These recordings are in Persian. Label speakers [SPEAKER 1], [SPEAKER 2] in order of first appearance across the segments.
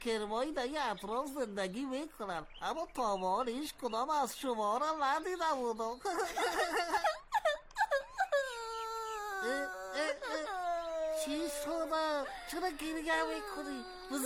[SPEAKER 1] کرمایی در یه اطراف زندگی میکنن، اما تا به حال هیچ کدام از شما را ندیده بودم. چی شده؟ چرا گریه میکنی؟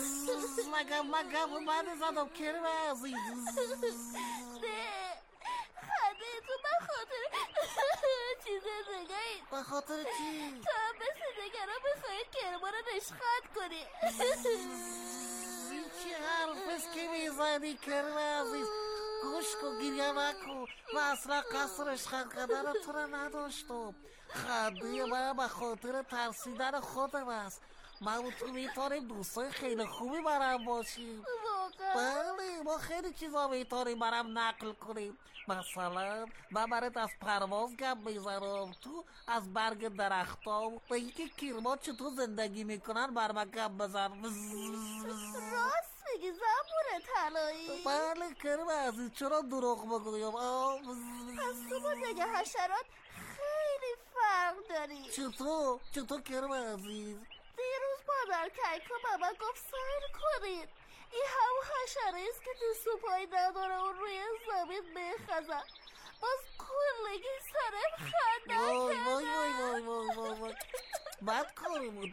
[SPEAKER 1] مگم من زدم کرم عزیز.
[SPEAKER 2] نه خنده تو به خاطر چیز دیگه ای.
[SPEAKER 1] به خاطر چی؟
[SPEAKER 2] تو هم مثل نگران میخوایی کرما رو نشخط کنی.
[SPEAKER 1] این چی حرف است که میزنی کرم عزیز؟ گوش کن، گریه نکن. من اصلا قصرش کردن تو را نداشتم. خنده من به خاطر ترسیدن خودم است. من و تو میتونیم دوستای خیلی خوبی برم باشیم. بله، ما خیلی چیزا میتونیم برم نقل کنیم. مثلا من برات از پرواز گپ میزنم، تو از برگ درختا و اینکه کرما چطور زندگی میکنن بر من گپ بزن.
[SPEAKER 2] راست میگی زنبور طلایی؟
[SPEAKER 1] بله کرم عزیز، چرا دروغ بگویم؟
[SPEAKER 2] پس تو با دیگه حشرات خیلی فرق داری.
[SPEAKER 1] چطور کرم عزیز؟
[SPEAKER 2] دیروز مادر کیکا به من گفت سیر کنید، این همون حشره است که دست و پای نداره و روی زمین میخزن. باز کلگی سرم خنده کردن.
[SPEAKER 1] وای بد کاری بود.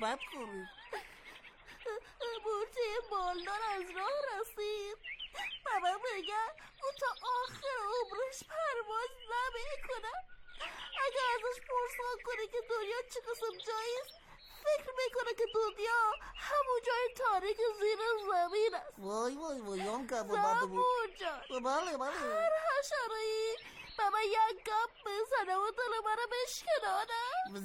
[SPEAKER 2] مورچه بالدار از راه رسید. بابا میگه اون تا آخر عمرش پرواز نمیکنه. اگه ازش پرسان کنی که دنیا چه قسم جاییست، فکر میکنه که دنیا همون جای تاریک زیر زمین است.
[SPEAKER 1] وای اون گپ
[SPEAKER 2] زنبور جان،
[SPEAKER 1] بله
[SPEAKER 2] هر حشره‌ای به من یک گپ میزنه و دل منو بشکنانه.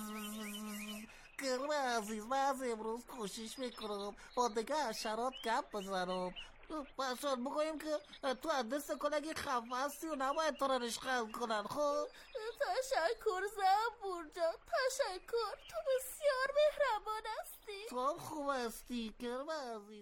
[SPEAKER 1] کرم عزیز، من از امروز کوشش میکنم با دیگه حشرات گپ بزنم. باشد بگویم که تو از دست کلگی خفه هستی و نباید تو را رشخند کنن. خب
[SPEAKER 2] تشکر زنبور جان، تشکر. تو بسیار مهربان هستی.
[SPEAKER 1] تو هم خوب هستی کرم عزیز.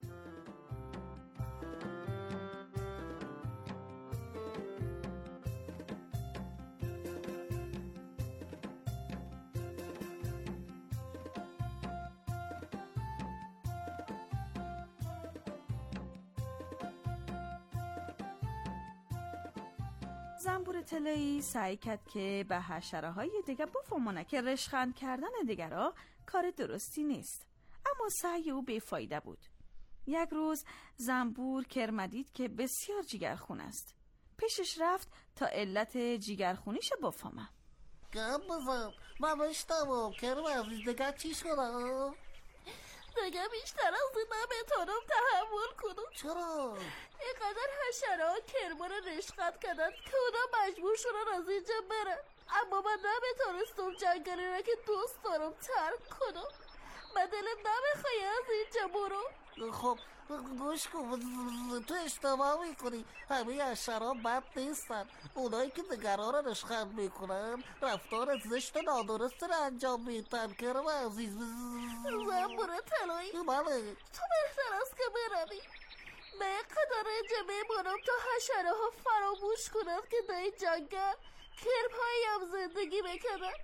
[SPEAKER 3] زنبور طلایی سعی کرد که به حشره‌های دیگه بفهمونه که رشخند کردن دیگرها کار درستی نیست، اما سعی او بیفایده بود. یک روز زنبور کرم دید که بسیار جگرخون است. پیشش رفت تا علت جگرخونیش بفهمه.
[SPEAKER 1] گپ بزن، من بشتم. کرم عزیز دیگه چی شده؟
[SPEAKER 2] دیگه بیشتر از این نمیتونم تحمل کنم.
[SPEAKER 1] چرا؟
[SPEAKER 2] اینقدر حشره ها کرما رو رشخند کردن که اونا مجبور شدن از اینجا برن، اما من نمیتونستم جنگلی را که دوست دارم ترک کنم. من دلم نمیخوای از اینجا برو.
[SPEAKER 1] خب گوش کن، تو اشتباه میکنی. همه حشرات بد نیستن. اونایی که دیگران را رشخند میکنن رفتار زشت و نادرست را انجام میدن. کرم عزیز.
[SPEAKER 2] زنبور طلایی،
[SPEAKER 1] بله،
[SPEAKER 2] تو بهتر است که بروی. من اینقدر اینجا میمونم تا حشره ها فراموش کنند که در این جنگل کرم‌هایی هم زندگی میکنن.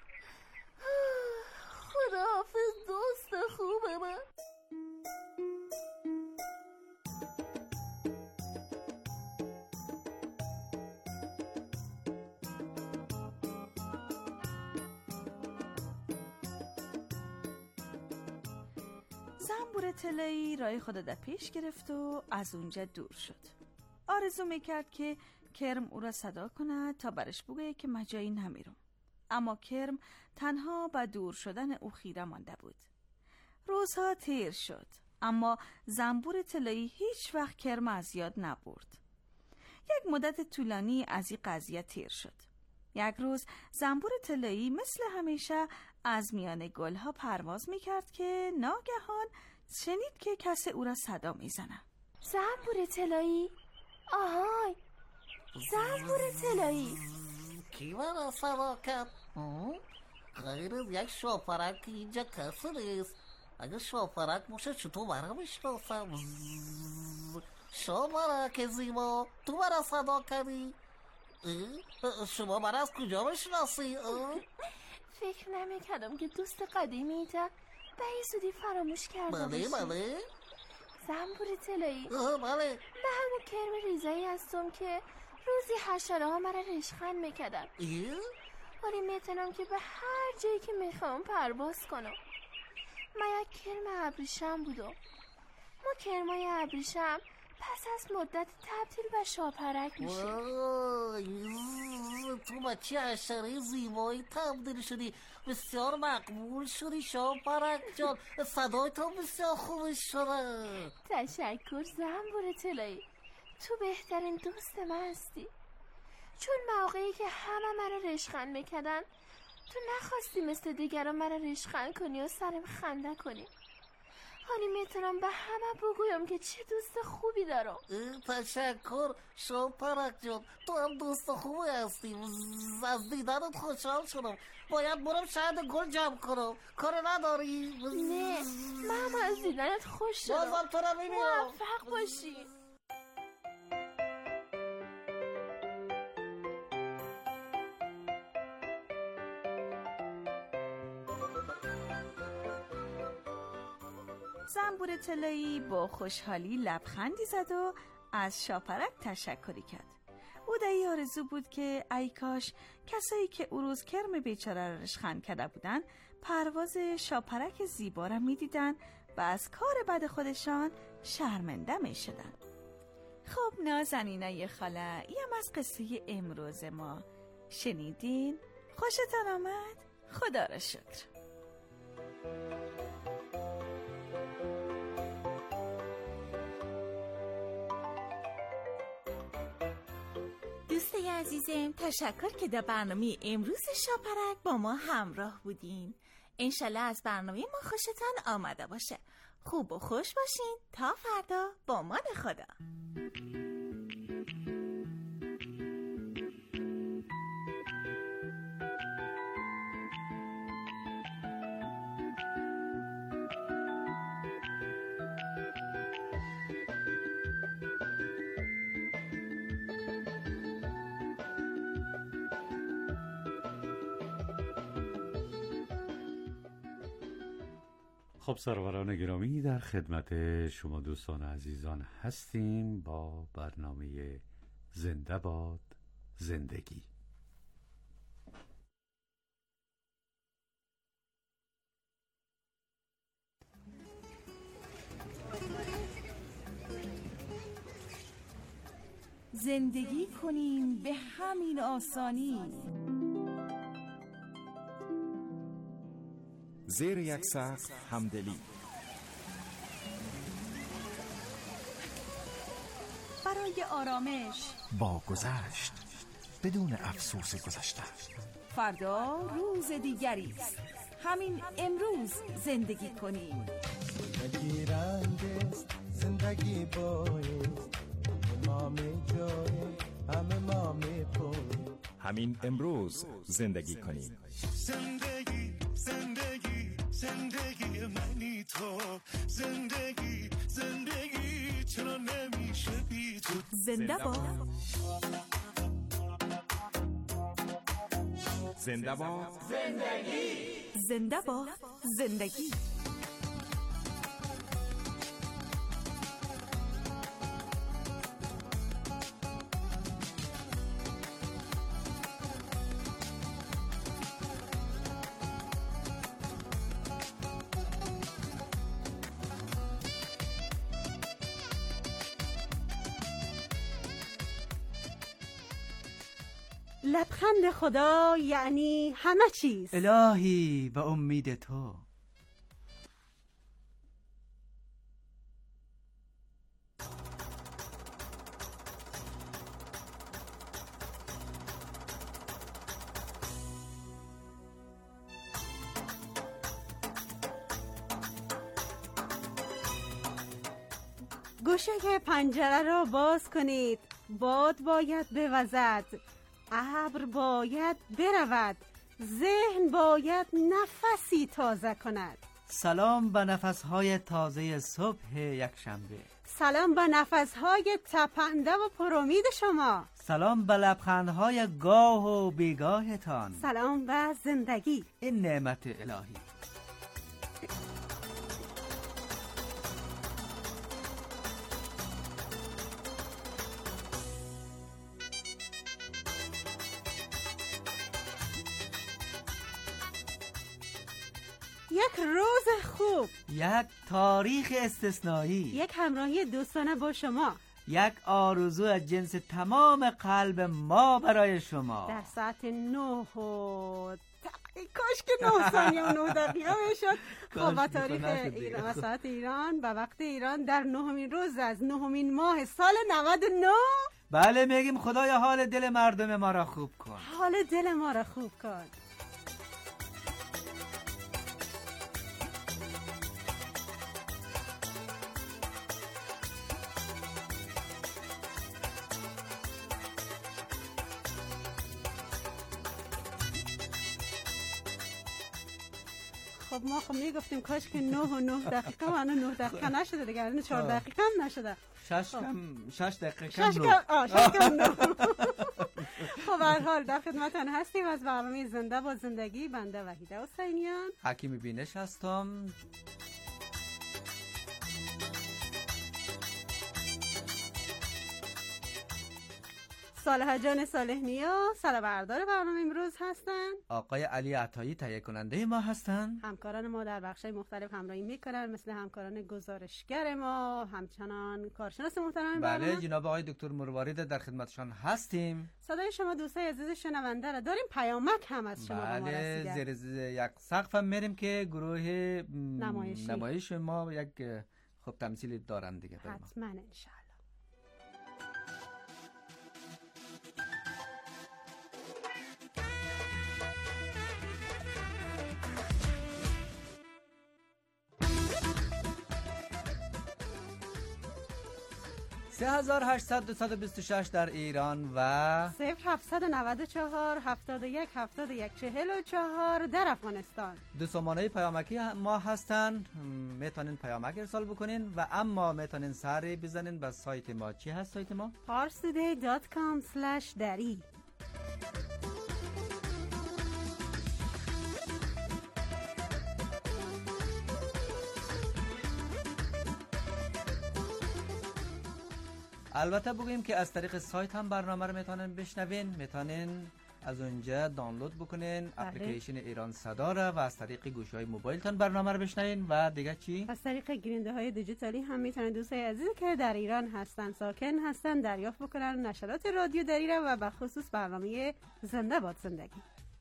[SPEAKER 2] خداحافظ دوست خوب من.
[SPEAKER 3] زنبور طلایی راه خود در پیش گرفت و از اونجا دور شد. آرزو میکرد که کرم او را صدا کنه تا برش بگه که من جایی نمیرم، اما کرم تنها به دور شدن او خیره مانده بود. روزها تیر شد، اما زنبور طلایی هیچ وقت کرم از یاد نبرد. یک مدت طولانی از این قضیه تیر شد. یک روز زنبور طلایی مثل همیشه از میان گلها پرواز میکرد که ناگهان شنید که کسی او را صدا میزنه.
[SPEAKER 2] زنبور طلایی، آهای زنبور طلایی.
[SPEAKER 1] کی من صدا کرد؟ غیر از یک شاپرک اینجا کسی نیست. اگه شاپرک باشه چطور برام میشناسم؟ شاپرک زیبا، تو برا صدا کردی؟ شما من از کجا بشناسی؟
[SPEAKER 2] فکر نمیکردم که دوست قدیمی تا به این زودی فراموش کرده باشی.
[SPEAKER 1] بله
[SPEAKER 2] زنبور طلایی،
[SPEAKER 1] بله.
[SPEAKER 2] من همون کرم ریزایی هستم که روزی حشره ها مرا رشخند میکردن. ولی میتونم که به هر جایی که میخوام پرواز کنم. من یک کرم ابریشم بودم. ما کرمای ابریشم پس از مدت تبدیل به شاپرک میشه.
[SPEAKER 1] تو با چه حشره زیبایی تبدیل شدی، بسیار مقبول شدی شاپرک جان. صدای تو بسیار خوب شده.
[SPEAKER 2] تشکر زنبور طلایی، تو بهترین دوست من هستی. چون موقعی که همه مرا رشخند میکردن تو نخواستی مثل دیگران مرا رشخند کنی و سرم خنده کنی. حالی میتونم به همه بگویم که چه دوست خوبی دارم.
[SPEAKER 1] تشکر شاپرک جان، تو هم دوست خوبی هستی. از دیدنت خوشحال شدم. باید برم شاید گل جمع کنم. کار نداری؟
[SPEAKER 2] نه، من هم از دیدنت خوش شدم.
[SPEAKER 1] بازم تو رو میبینم.
[SPEAKER 2] موفق باشی.
[SPEAKER 3] زنبور طلایی با خوشحالی لبخندی زد و از شاپرک تشکری کرد. او در این آرزو بود که ای کاش کسایی که او روز کرم بیچاره را رشخند کرده بودن پرواز شاپرک زیبا را می دیدن و از کار بد خودشان شرمنده می شدن. خب نازنینای خاله، این هم از قصه امروز ما. شنیدین؟ خوشتان آمد؟ خدا را شکر.
[SPEAKER 4] دوستای عزیزم، تشکر که در برنامه امروز شاپرک با ما همراه بودین. انشالله از برنامه ما خوشتان آمده باشه. خوب و خوش باشین تا فردا. با امان خدا.
[SPEAKER 5] خب سروران گرامی، در خدمت شما دوستان عزیزان هستیم با برنامه زنده باد زندگی.
[SPEAKER 3] زندگی کنیم به همین آسانی،
[SPEAKER 6] زیر یک سقف همدلی.
[SPEAKER 3] برای آرامش
[SPEAKER 6] با گذشت بدون افسوس گذشته.
[SPEAKER 3] فردا روز دیگری است. همین امروز زندگی کنیم.
[SPEAKER 7] زندگی رنگ است، زندگی بایست، ما می جای همه ما می پوی.
[SPEAKER 6] همین امروز زندگی کنیم.
[SPEAKER 7] زندگی زندگی زندگی منی تو، زندگی زندگی چرا نمیشه بی تو.
[SPEAKER 4] زنده باد.
[SPEAKER 6] زنده باد
[SPEAKER 4] زندگی. زنده باد زندگی.
[SPEAKER 8] لبخند خدا یعنی همه چیز.
[SPEAKER 9] الهی به امید تو.
[SPEAKER 8] گوشه پنجره را باز کنید. باد باید بوزد، ابر باید برود، ذهن باید نفسی تازه کند.
[SPEAKER 9] سلام به نفسهای تازه صبح یکشنبه.
[SPEAKER 8] سلام به نفسهای تپنده و پرامید شما.
[SPEAKER 9] سلام به لبخندهای گاه و بیگاهتان.
[SPEAKER 8] سلام به زندگی،
[SPEAKER 9] این نعمت الهی.
[SPEAKER 8] یک روز خوب،
[SPEAKER 9] یک تاریخ استثنایی،
[SPEAKER 8] یک همراهی دوستانه با شما،
[SPEAKER 9] یک آرزو از جنس تمام قلب ما برای شما
[SPEAKER 8] در ساعت 9 کاش که 9 ثانیه و 9 دقیقه میشد. خب با تاریخ ایران و ساعت ایران و وقت ایران در 9مین روز از 9مین ماه سال 99.
[SPEAKER 9] بله میگیم خدای حال دل مردم ما را خوب کن.
[SPEAKER 8] حال دل ما را خوب کن. خب ما میگفتیم کاش که 9 و 9 دقیقه و 9 دقیقه نشده دیگه، الان 4 دقیقه هم نشده.
[SPEAKER 9] 6 دقیقه
[SPEAKER 8] کم 9. خب هر حال در خدمتتون هستیم از برنامه زنده با زندگی. بنده وحیده حسینیان،
[SPEAKER 9] حکیم بینش هستم.
[SPEAKER 8] صالح جان صالح نیا سربردار برنامه امروز هستن.
[SPEAKER 9] آقای علی عطایی تهیه کننده ما هستن.
[SPEAKER 8] همکاران ما در بخش‌های مختلف همراهی میکنن، مثل همکاران گزارشگر ما، همچنان کارشناس محترم برنامه.
[SPEAKER 9] بله جناب آقای دکتر مروارید در خدمتشان هستیم.
[SPEAKER 8] صدای شما دوستای عزیز شنونده را داریم. پیامک هم از شما به ما رسیده.
[SPEAKER 9] بله زیر یک سقف هم میریم که گروه نمایش ما یک خب تمثیلی دارن دیگه.
[SPEAKER 8] حتما انشالله.
[SPEAKER 9] $3826 در ایران و
[SPEAKER 8] 0794 71 71 44 در افغانستان.
[SPEAKER 9] دو سامانه پیامکی ما هستن، میتونین پیامک ارسال بکنین و اما میتونین سری بزنین به سایت ما. چی هست سایت ما؟
[SPEAKER 8] parstoday.com/dari.
[SPEAKER 9] البته بگویم که از طریق سایت هم برنامه رو میتونین بشنوین، میتونین از اونجا دانلود بکنین اپلیکیشن ایران صدا را و از طریق گوشی‌های موبایلتون برنامه رو بشنوین. و دیگه چی؟
[SPEAKER 8] از طریق گیرنده های دیجیتالی هم میتونن دوستای عزیز که در ایران هستن، ساکن هستن، دریافت بکنن نشرات رادیو در ایران و به خصوص برنامه زنده باد زندگی.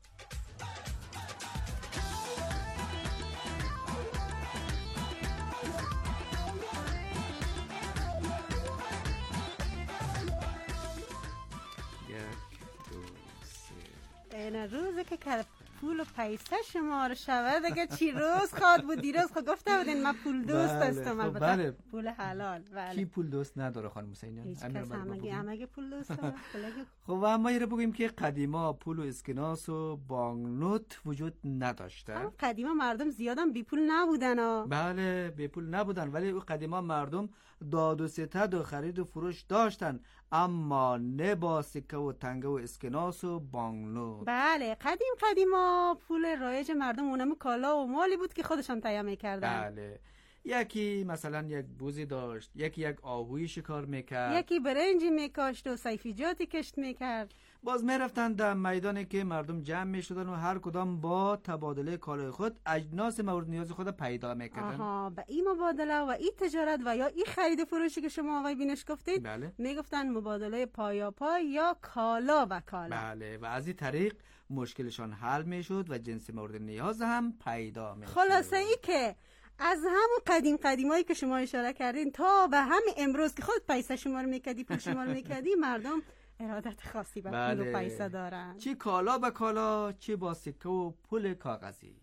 [SPEAKER 8] این روزی که پول و پیسه شما رو شود دیگه چی روز خواد بود. دیروز خود گفته بودین من پول دوست هستم. البته پول حلال. بله.
[SPEAKER 9] کی پول دوست نداره خانم حسینیان؟
[SPEAKER 8] هیچ کس همه پول دوست داره.
[SPEAKER 9] خب و اما یه رو بگیم که قدیما پول و اسکناس و بانکنوت وجود نداشته.
[SPEAKER 8] قدیما مردم زیادم بی پول نبودن.
[SPEAKER 9] بله بی پول نبودن، ولی قدیما مردم داد و ستد و خرید و فروش داشتن، اما نه با سکه و تنگه و اسکناس و بانکنوت.
[SPEAKER 8] بله قدیما پول رایج مردم اونم کالا و مالی بود که خودشان تهیه می‌کردن.
[SPEAKER 9] بله یکی مثلا یک بوزی داشت، یکی یک آهوی شکار میکرد،
[SPEAKER 8] یکی برنجی میکاشت و سیفیجاتی کشت میکرد.
[SPEAKER 9] باز میرفتن در میدانی که مردم جمع میشدن و هر کدام با تبادله کالای خود اجناس مورد نیاز خود پیدا میکردن.
[SPEAKER 8] آها، به این مبادله و این تجارت و یا این خرید فروشی که شما آقای بینش گفتید،
[SPEAKER 9] بله.
[SPEAKER 8] میگفتن مبادله پایاپای یا کالا و کالا.
[SPEAKER 9] بله و از این طریق مشکلشان حل میشد و جنس مورد نیاز هم پیدا میشد.
[SPEAKER 8] خلاصه ای که از همون قدیمایی که شما اشاره کردین تا به همین امروز که خود پیسه شمار میکردی، پول شمار میکردی، مردم ارادت خاصی به پول و پیسه دارن.
[SPEAKER 9] چی کالا به کالا، چی با سکه و پول کاغذی.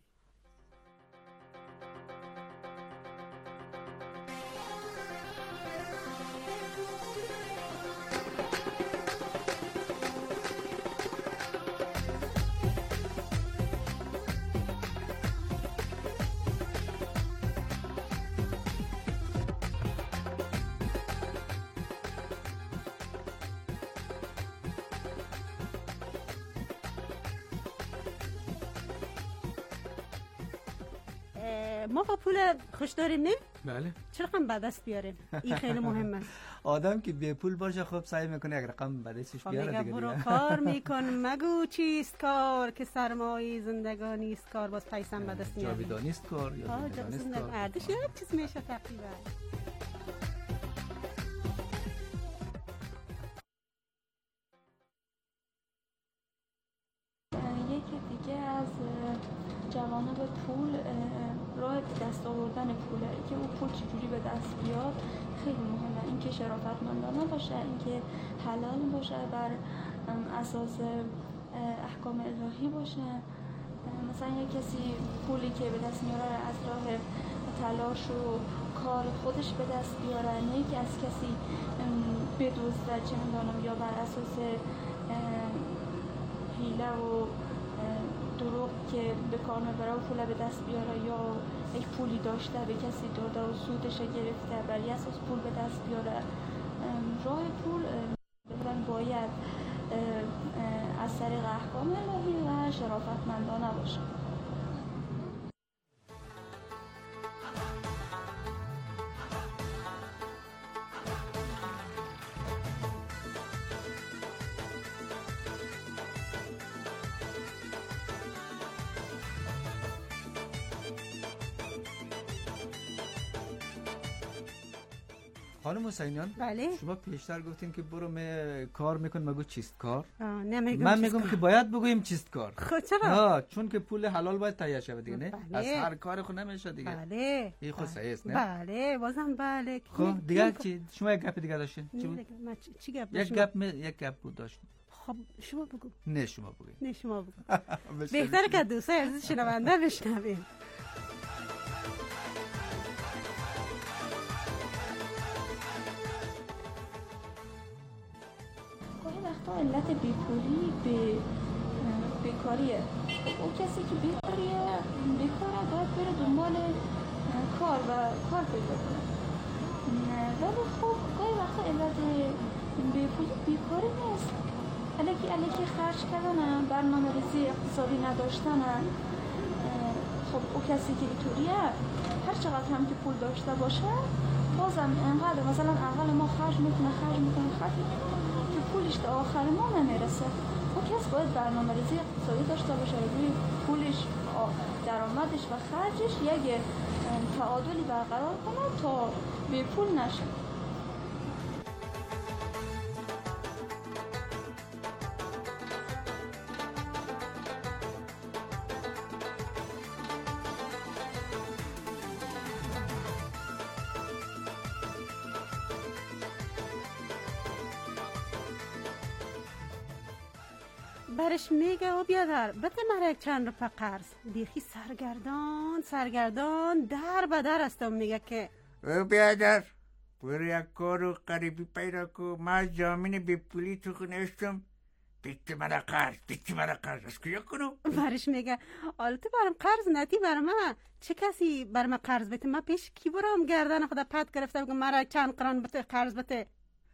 [SPEAKER 8] ما با پول خوش داریم نه؟
[SPEAKER 9] بله.
[SPEAKER 8] چه رقم به دست بیاریم؟ این خیلی مهم است.
[SPEAKER 9] آدم که بی پول باشه خب سعی میکنه یک رقم به دستش بیاره دیگه.
[SPEAKER 8] برو کار میکن مگو چیست کار که سرمایه زندگانی است کار باز پیسم به دست میاری.
[SPEAKER 9] جاویدانی است کار یا زندگانی است کار.
[SPEAKER 8] ارزش یک چیز میشه تقریبا.
[SPEAKER 10] یکی دیگه از جوانب پول راه دست آوردن پوله که اون پول چجوری به دست بیاد خیلی مهمه. اینکه شرافتمندانه باشه، اینکه حلال باشه، بر اساس احکام الهی باشه. مثلا یک کسی پولی که به دست میاره از راه تلاش و کار خودش به دست بیاره، نه که از کسی بدزده، چه می‌دونم، یا بر اساس حیله و دروغ که به کار میبره و پول به دست بیاره، یا یک پولی داشته به کسی داده و سودش گرفته بر اساس پول به دست بیاره. راه پول باید از طریق احکام الهی و شرافتمندانه باشه.
[SPEAKER 9] خانم حسینیان،
[SPEAKER 8] بله.
[SPEAKER 9] شما پیشتر گفتین که برو کار میکن مگو چیست کار.
[SPEAKER 8] من
[SPEAKER 9] میگم که باید بگویم چیست کار.
[SPEAKER 8] خب چرا؟
[SPEAKER 9] چون که پول حلال باید تهیه شود دیگه، نه؟
[SPEAKER 8] بله.
[SPEAKER 9] از هر کار خود نمیشه دیگه.
[SPEAKER 8] بله.
[SPEAKER 9] این خود صحیح است، نه؟
[SPEAKER 8] بله، بازم بله.
[SPEAKER 9] خب دیگه چی؟ شما یک گپ دیگه داشتین؟ چی بود؟
[SPEAKER 8] چی گپ؟
[SPEAKER 9] یک گپ بود داشتین.
[SPEAKER 8] خب شما بگو.
[SPEAKER 9] نه شما بگو.
[SPEAKER 8] نه شما بگو. بهتره که دوستای عزیز شنونده بشنویم.
[SPEAKER 10] علت بیپولی به بیکاریه. اون کسی که بیکاره باید بره دنبال کار و کار پیدا کنه. ولی خب گاهی وقتا علت بیپولی بیکاری نیست. الکی خرج کردن، برنامه‌ریزی اقتصادی نداشتن. خب اون کسی که اینطوریه هر چقدر هم که پول داشته باشه بازم انقدر مثلا اول ما خرج میکنه که پولش تا آخر ما نمیرسه. اون کس باید برنامه‌ریزی اقتصادی داشته باشه، روی پولش، درآمدش و خرجش یک تعادلی برقرار کنه تا بی پول نشه.
[SPEAKER 8] برش میگه او بیادر بده مرا یک چند روپه قرض. بیخی سرگردان در بدر هستم. میگه که
[SPEAKER 1] او بیادر برو یک کار و قریبی پیدا کو. ما جامین بی پولی تو خونشتم. بیتی مرا قرض از کجا کنم؟
[SPEAKER 8] برش میگه حالا تو برم قرض نتی برم چه کسی برم قرض بده؟ من پیش کی برم گردن خدا پت گرفته بگم مرا چند قران بده قرض بده.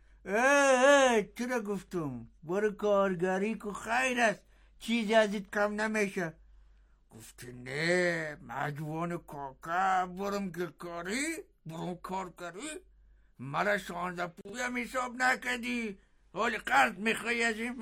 [SPEAKER 1] چرا گفتم برو کارگری کو خیر است، چیزی ازت کم نمیشه. گفتی نه مجوان کاکا برم کارگری مرا 16 پولی هم حساب نکدی، حال قرض میخوایی از این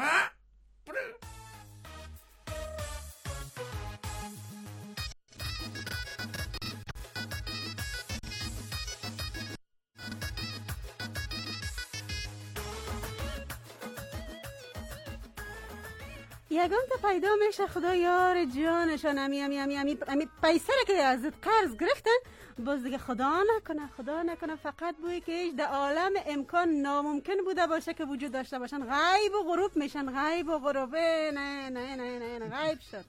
[SPEAKER 8] یگان تا پیدا میشه خدا یار جانشان. امی پیسه را که ازت قرض گرفتن باز دیگه خدا نکنه فقط بوی که ایش در عالم امکان ناممکن بوده باشه که وجود داشته باشن غیب و غروب میشن. نه غیب شد.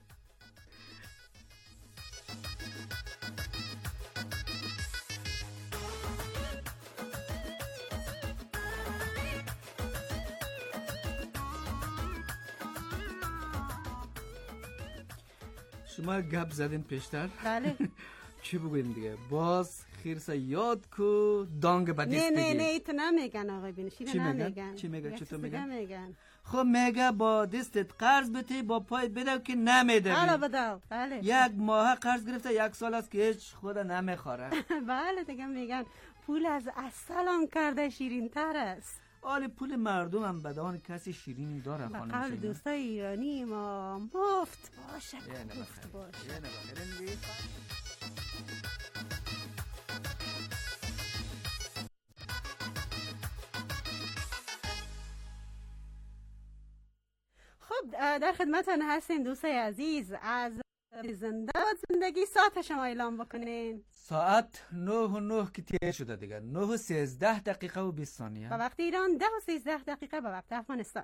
[SPEAKER 9] شما گپ زدین پیشتر.
[SPEAKER 8] بله.
[SPEAKER 9] چی بگویم دیگه؟ باز خیرسا یاد کو دانگ با دست بگیر.
[SPEAKER 8] نه ایتو نمیگن آقای بینشیر، نمیگن.
[SPEAKER 9] چی میگن؟ چطور
[SPEAKER 8] میگن؟
[SPEAKER 9] خب میگه با دستت قرض بده با پای بده که نمیده.
[SPEAKER 8] حالا بدو. بله.
[SPEAKER 9] 1 ماه قرض گرفته 1 سال است که هیچ خود نمیخوره.
[SPEAKER 8] بله دیگه میگن پول از عسل هم کرده شیرین تر است.
[SPEAKER 9] آلی پول مردم هم بدان کسی شیرین داره خانم.
[SPEAKER 8] بقیل دوستای ایرانی ما مفت باشه. مفت باشه. خب در خدمتتون هستیم دوستای عزیز. از زنده باد زندگی ساعت شما اعلام بکنین.
[SPEAKER 9] ساعت 9:09 که تیر شده دیگه. 9:13 دقیقه و 20 ثانیه.
[SPEAKER 8] به وقت ایران 10:13 دقیقه به وقت افغانستان.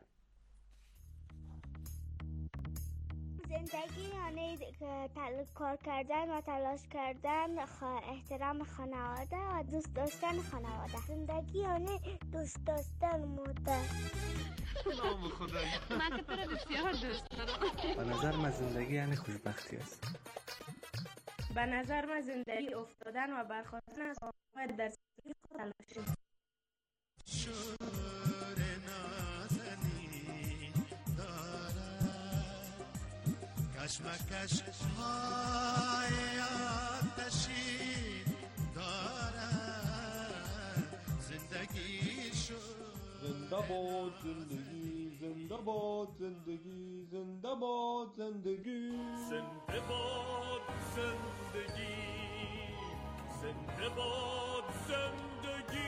[SPEAKER 11] زندگی یعنی کار کردن و تلاش کردن، احترام خانواده و دوست داشتن خانواده. زندگی یعنی دوست داشتن مادر.
[SPEAKER 12] نام خدایی من که تو رو بسیار دوست دارم.
[SPEAKER 13] به نظر من زندگی یعنی خوشبختی است.
[SPEAKER 14] به نظر من زندگی افتادن و برخاستن از باید در زندگی خود تلاش.
[SPEAKER 7] شور نازنی دارد کشمکش های آتشی دارد زندگی شد.
[SPEAKER 15] زنده باد زندگی، زنده باد زندگی، زنده باد زندگی،
[SPEAKER 7] زنده باد زندگی، زنده باد زندگی.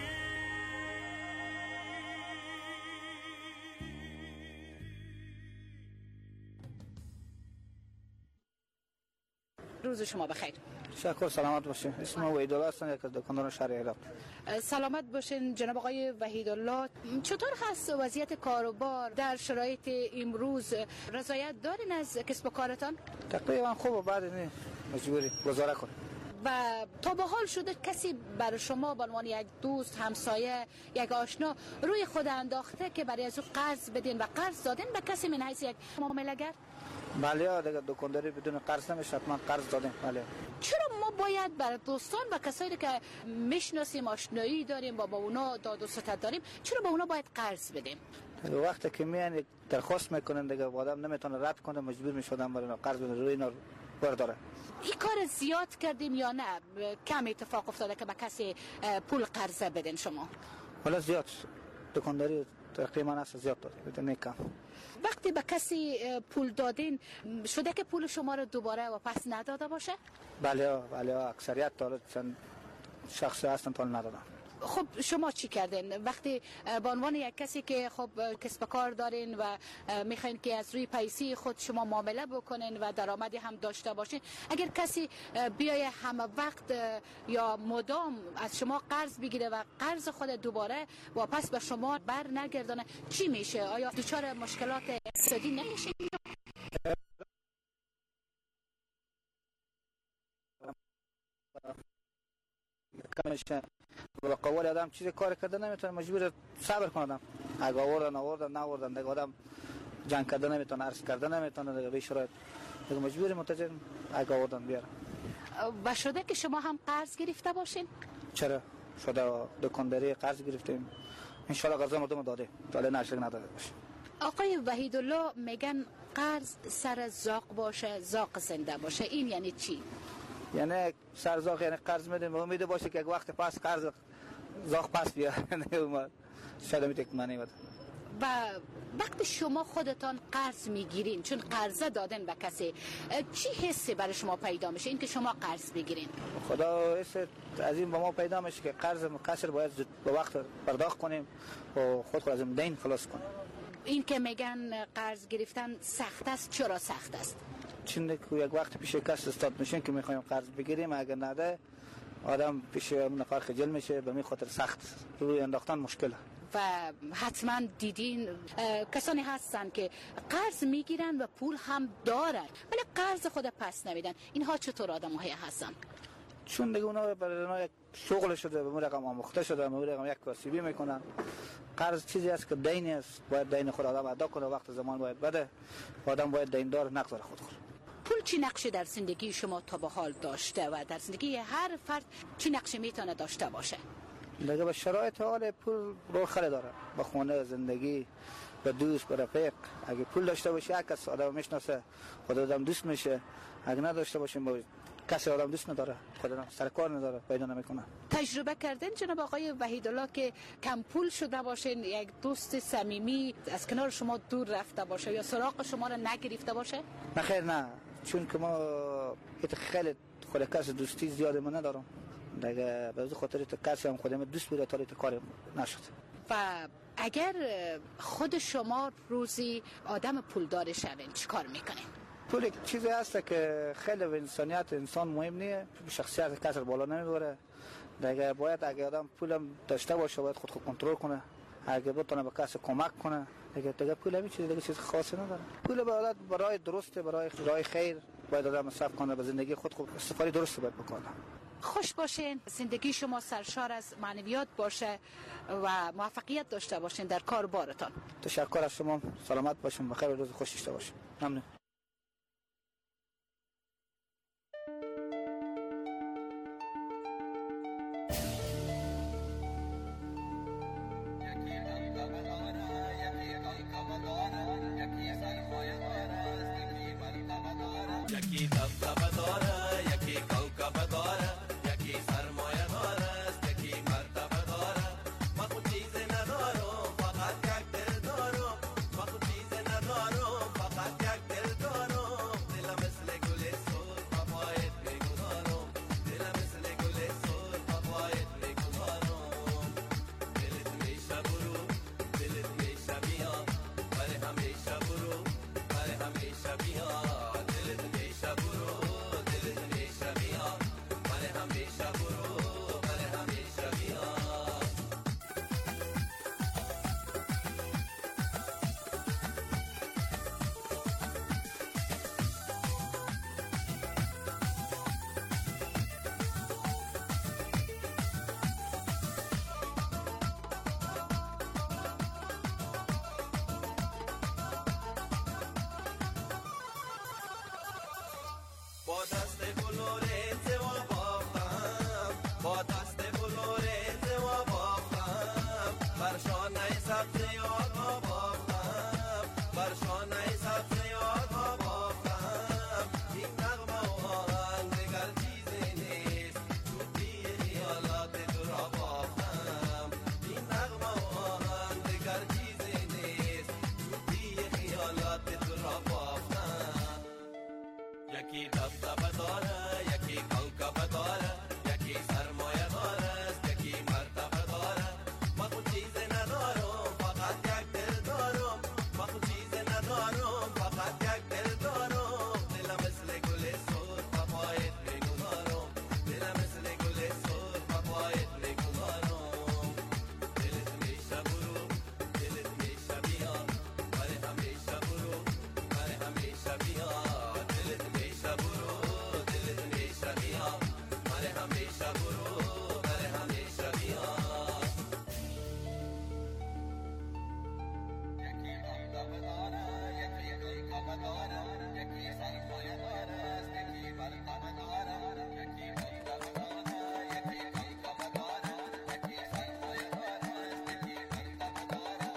[SPEAKER 16] روز شما بخیر.
[SPEAKER 17] شکر، سلامت باشین. اسم من وحیدالله هستم، یک از دکانداران شهر هرات.
[SPEAKER 16] سلامت باشین جناب آقای وحیدالله. چطور هست وضعیت کاروبار در شرایط امروز؟ رضایت دارین از کسب و کارتان؟
[SPEAKER 17] تقریبا خوبه، بعد نه مجبوری گزاره کنیم.
[SPEAKER 16] و تا به حال شده کسی برای شما به عنوان یک دوست، همسایه، یک آشنا روی خود انداخته که برای از او قرض بدین و قرض دادین به کسی من حیث یک معامله‌گر؟
[SPEAKER 17] بله دیگه دکانداری بدون قرض نمیشه، حتما قرض دادیم. بله.
[SPEAKER 16] چرا ما باید برای دوستان و کسایی که میشناسیم، آشنایی داریم و با اونا داد و ستد داریم، چرا با اونا باید قرض بدیم؟
[SPEAKER 17] وقتی که میان درخواست میکنن دیگه آدم نمیتونه رد کنه، مجبور میشدن برای قرض بده، روی اینا برداره.
[SPEAKER 16] این کار زیاد کردیم یا نه کم اتفاق افتاده که به کسی پول قرض بدین شما؟
[SPEAKER 17] ولی زیاد دکانداری تقریبا است زیاد داده بدون کم.
[SPEAKER 16] وقتی به کسی پول دادین شده که پول شما رو دوباره واپس نداده باشه؟
[SPEAKER 17] بله اکثریت تا چند شخص هستن تا ندادن.
[SPEAKER 16] خب شما چی کردین وقتی به عنوان یک کسی که خب کسب کار دارین و میخواین که از روی پیسی خود شما معامله بکنین و درآمدی هم داشته باشین، اگر کسی بیای همه وقت یا مدام از شما قرض بگیره و قرض خود دوباره واپس به شما بر نگردانه چی میشه؟ آیا دچار مشکلات اقتصادی نمیشین؟
[SPEAKER 17] کمشه و قوال آدم چیز کار کرده نمیتونه، مجبور صبر کنه آدم. اگه آوردن دیگه آدم جنگ کرده نمیتونه، عرض کرده نمیتونه دیگه به شرایط دیگه مجبور متجر اگه آوردن بیاره.
[SPEAKER 16] و شده که شما هم قرض گرفته باشین؟
[SPEAKER 17] چرا شده دکانداری قرض گرفتیم، ان شاء الله قرض مردم داده، تا الان نشک نداده باشه.
[SPEAKER 16] آقای وحیدالله میگن قرض سر زاق باشه زاق زنده باشه، این یعنی چی؟
[SPEAKER 17] یعنی سرزاق یعنی قرض میدیم امید باشه که یک وقت پس قرض زاق پس بیاد. نه شاید میتونه معنی بده.
[SPEAKER 16] و وقتی شما خودتان قرض میگیرین چون قرضه دادن به کسی، چی حسی برای شما پیدا میشه این که شما قرض بگیرین؟
[SPEAKER 17] خدا حس از این به ما پیدا میشه که قرض مکسر باید به وقت پرداخت کنیم و خود از این دین خلاص کنیم.
[SPEAKER 16] این که میگن قرض گرفتن سخت است، چرا سخت است؟
[SPEAKER 17] چون یک وقت پیش کس استاد میشین که میخوایم قرض بگیریم، اگر نده آدم پیش نفر خجل میشه، به می خاطر سخت روی انداختن مشکله.
[SPEAKER 16] و حتما دیدین کسانی هستن که قرض میگیرن و پول هم دارن ولی قرض خود پس نمیدن. اینها چطور آدم‌های هستن؟
[SPEAKER 17] چون دیگه اونا برای اونا یک شغل شده، به رقم آموخته شده، به رقم یک کاسبی میکنن. قرض چیزی است که دینی است، باید دین خود آدم ادا کنه، وقت زمان باید بده، آدم باید دیندار نگذاره خود.
[SPEAKER 16] پول چی نقشی در زندگی شما تا به حال داشته و در زندگی هر فرد چی نقشی میتونه داشته باشه؟
[SPEAKER 17] دیگه به شرایط حال پول رول خیلی داره، به خونه، زندگی، به دوست، به رفیق. اگه پول داشته باشه یک کس آدم میشناسه، خود آدم دوست میشه. اگه نداشته باشه با کسی آدم دوست نداره، خود آدم سر کار نداره، پیدا نمیکنه.
[SPEAKER 16] تجربه کردین جناب آقای وحیدالله که کم پول شده باشین، یک دوست صمیمی از کنار شما دور رفته باشه یا سراغ شما رو نگرفته باشه؟
[SPEAKER 17] نه خیر، نه، چون که ما خیلی خود کس دوستی زیاد ما ندارم. دیگه به خاطر کسی هم خودم دوست بود تا کار نشد.
[SPEAKER 16] و اگر خود شما روزی آدم پولدار شوین چیکار میکنین؟
[SPEAKER 17] پول یک چیزی هست که خیلی به انسانیت انسان مهم نیه، شخصیت کسی بالا نمیبره. دیگه باید اگه آدم پولم داشته باشه باید خود کنترل کنه، اگه بتونه به کسی کمک کنه. دیگه پول همین چیز خاصی نداره. پول برای درسته، برای راه خیر باید آدم مصرف کنه، به زندگی خود استفاده درست باید بکنه.
[SPEAKER 16] خوش باشین، زندگی شما سرشار از معنویات باشه و موفقیت داشته باشین در کار بارتان.
[SPEAKER 17] تشکر از شما، سلامت باشین، بخیر، روز خوش داشته باشین. ممنون.
[SPEAKER 7] یکی دبدبه داره، یکی کوکبه داره، یکی سرمایه داره است، یکی مرتبه داره. من خود چیزی ندارم، فقط یک دل دارم. من خود چیزی ندارم، فقط یک دل دارم. دلم مثل گل سرخ پاپایت میگذارم، دلم مثل گل سرخ پاپایت میگذارم. دلت میشه برو، دلت میشه بیا، برای همیشه برو، برای همیشه بیا. با دست فلورنس و باختم، با دست فلورنس و باختم، بر شانه سبزیات ها باختم، بر شانه سبزیات ها باختم. این نغمه و آهنگ دیگر چیزی نیست، شوخی خیالات تو را باختم. این نغمه و آهنگ دیگر چیزی نیست، شوخی خیالات تو را باختم. یکی دبدبه داره، یکی کوکبه داره، یکی سرمایه داره است، یکی مرتبه داره. من خود چیزی ندارم، فقط یک دل دارم. من خود چیزی ندارم، فقط یک دل دارم. دلم مثل گل سرخ پاپایت میگذارم، دلم مثل گل سرخ پاپایت میگذارم. دلت میشه برو، دلت میشه بیا، برای همیشه برو، برای همیشه بیا. دلت میشه برو، دلت میشه بیا، برای همیشه برو، برای همیشه بیا. یکی دبدبه داره، یکی کوکبه داره، یکی سرمایه داره است، یکی مرتبه داره. یکی دبدبه داره، یکی کوکبه داره، یکی سرمایه داره است، یکی مرتبه داره.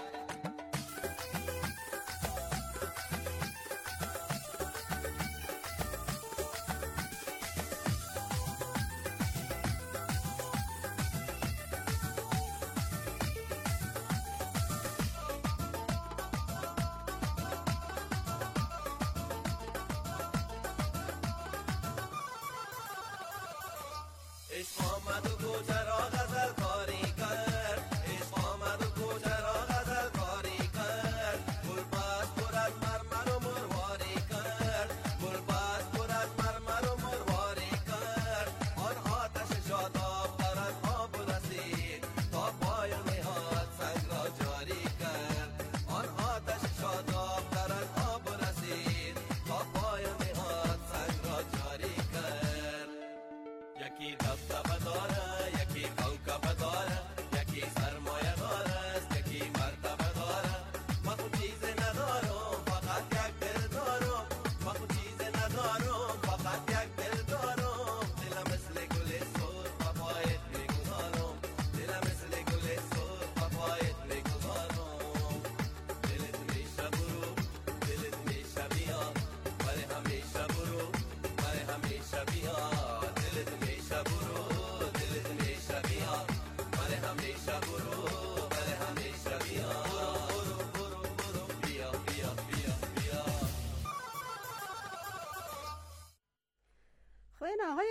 [SPEAKER 7] عشق آمد و کوچه را غزل کاری کرد، عشق آمد و کوچه را غزل کاری کرد. گلباز پر از مرمر و مرواری کرد، گلباز پر از مرمر و مرواری کرد. آن آتش شاداب در از آب رسید، تا پای نهاد سنگ را جاری کرد. آن آتش شاداب در از آب رسید، تا پای نهاد سنگ را جاری کرد. یکی دبدبه داره، یکی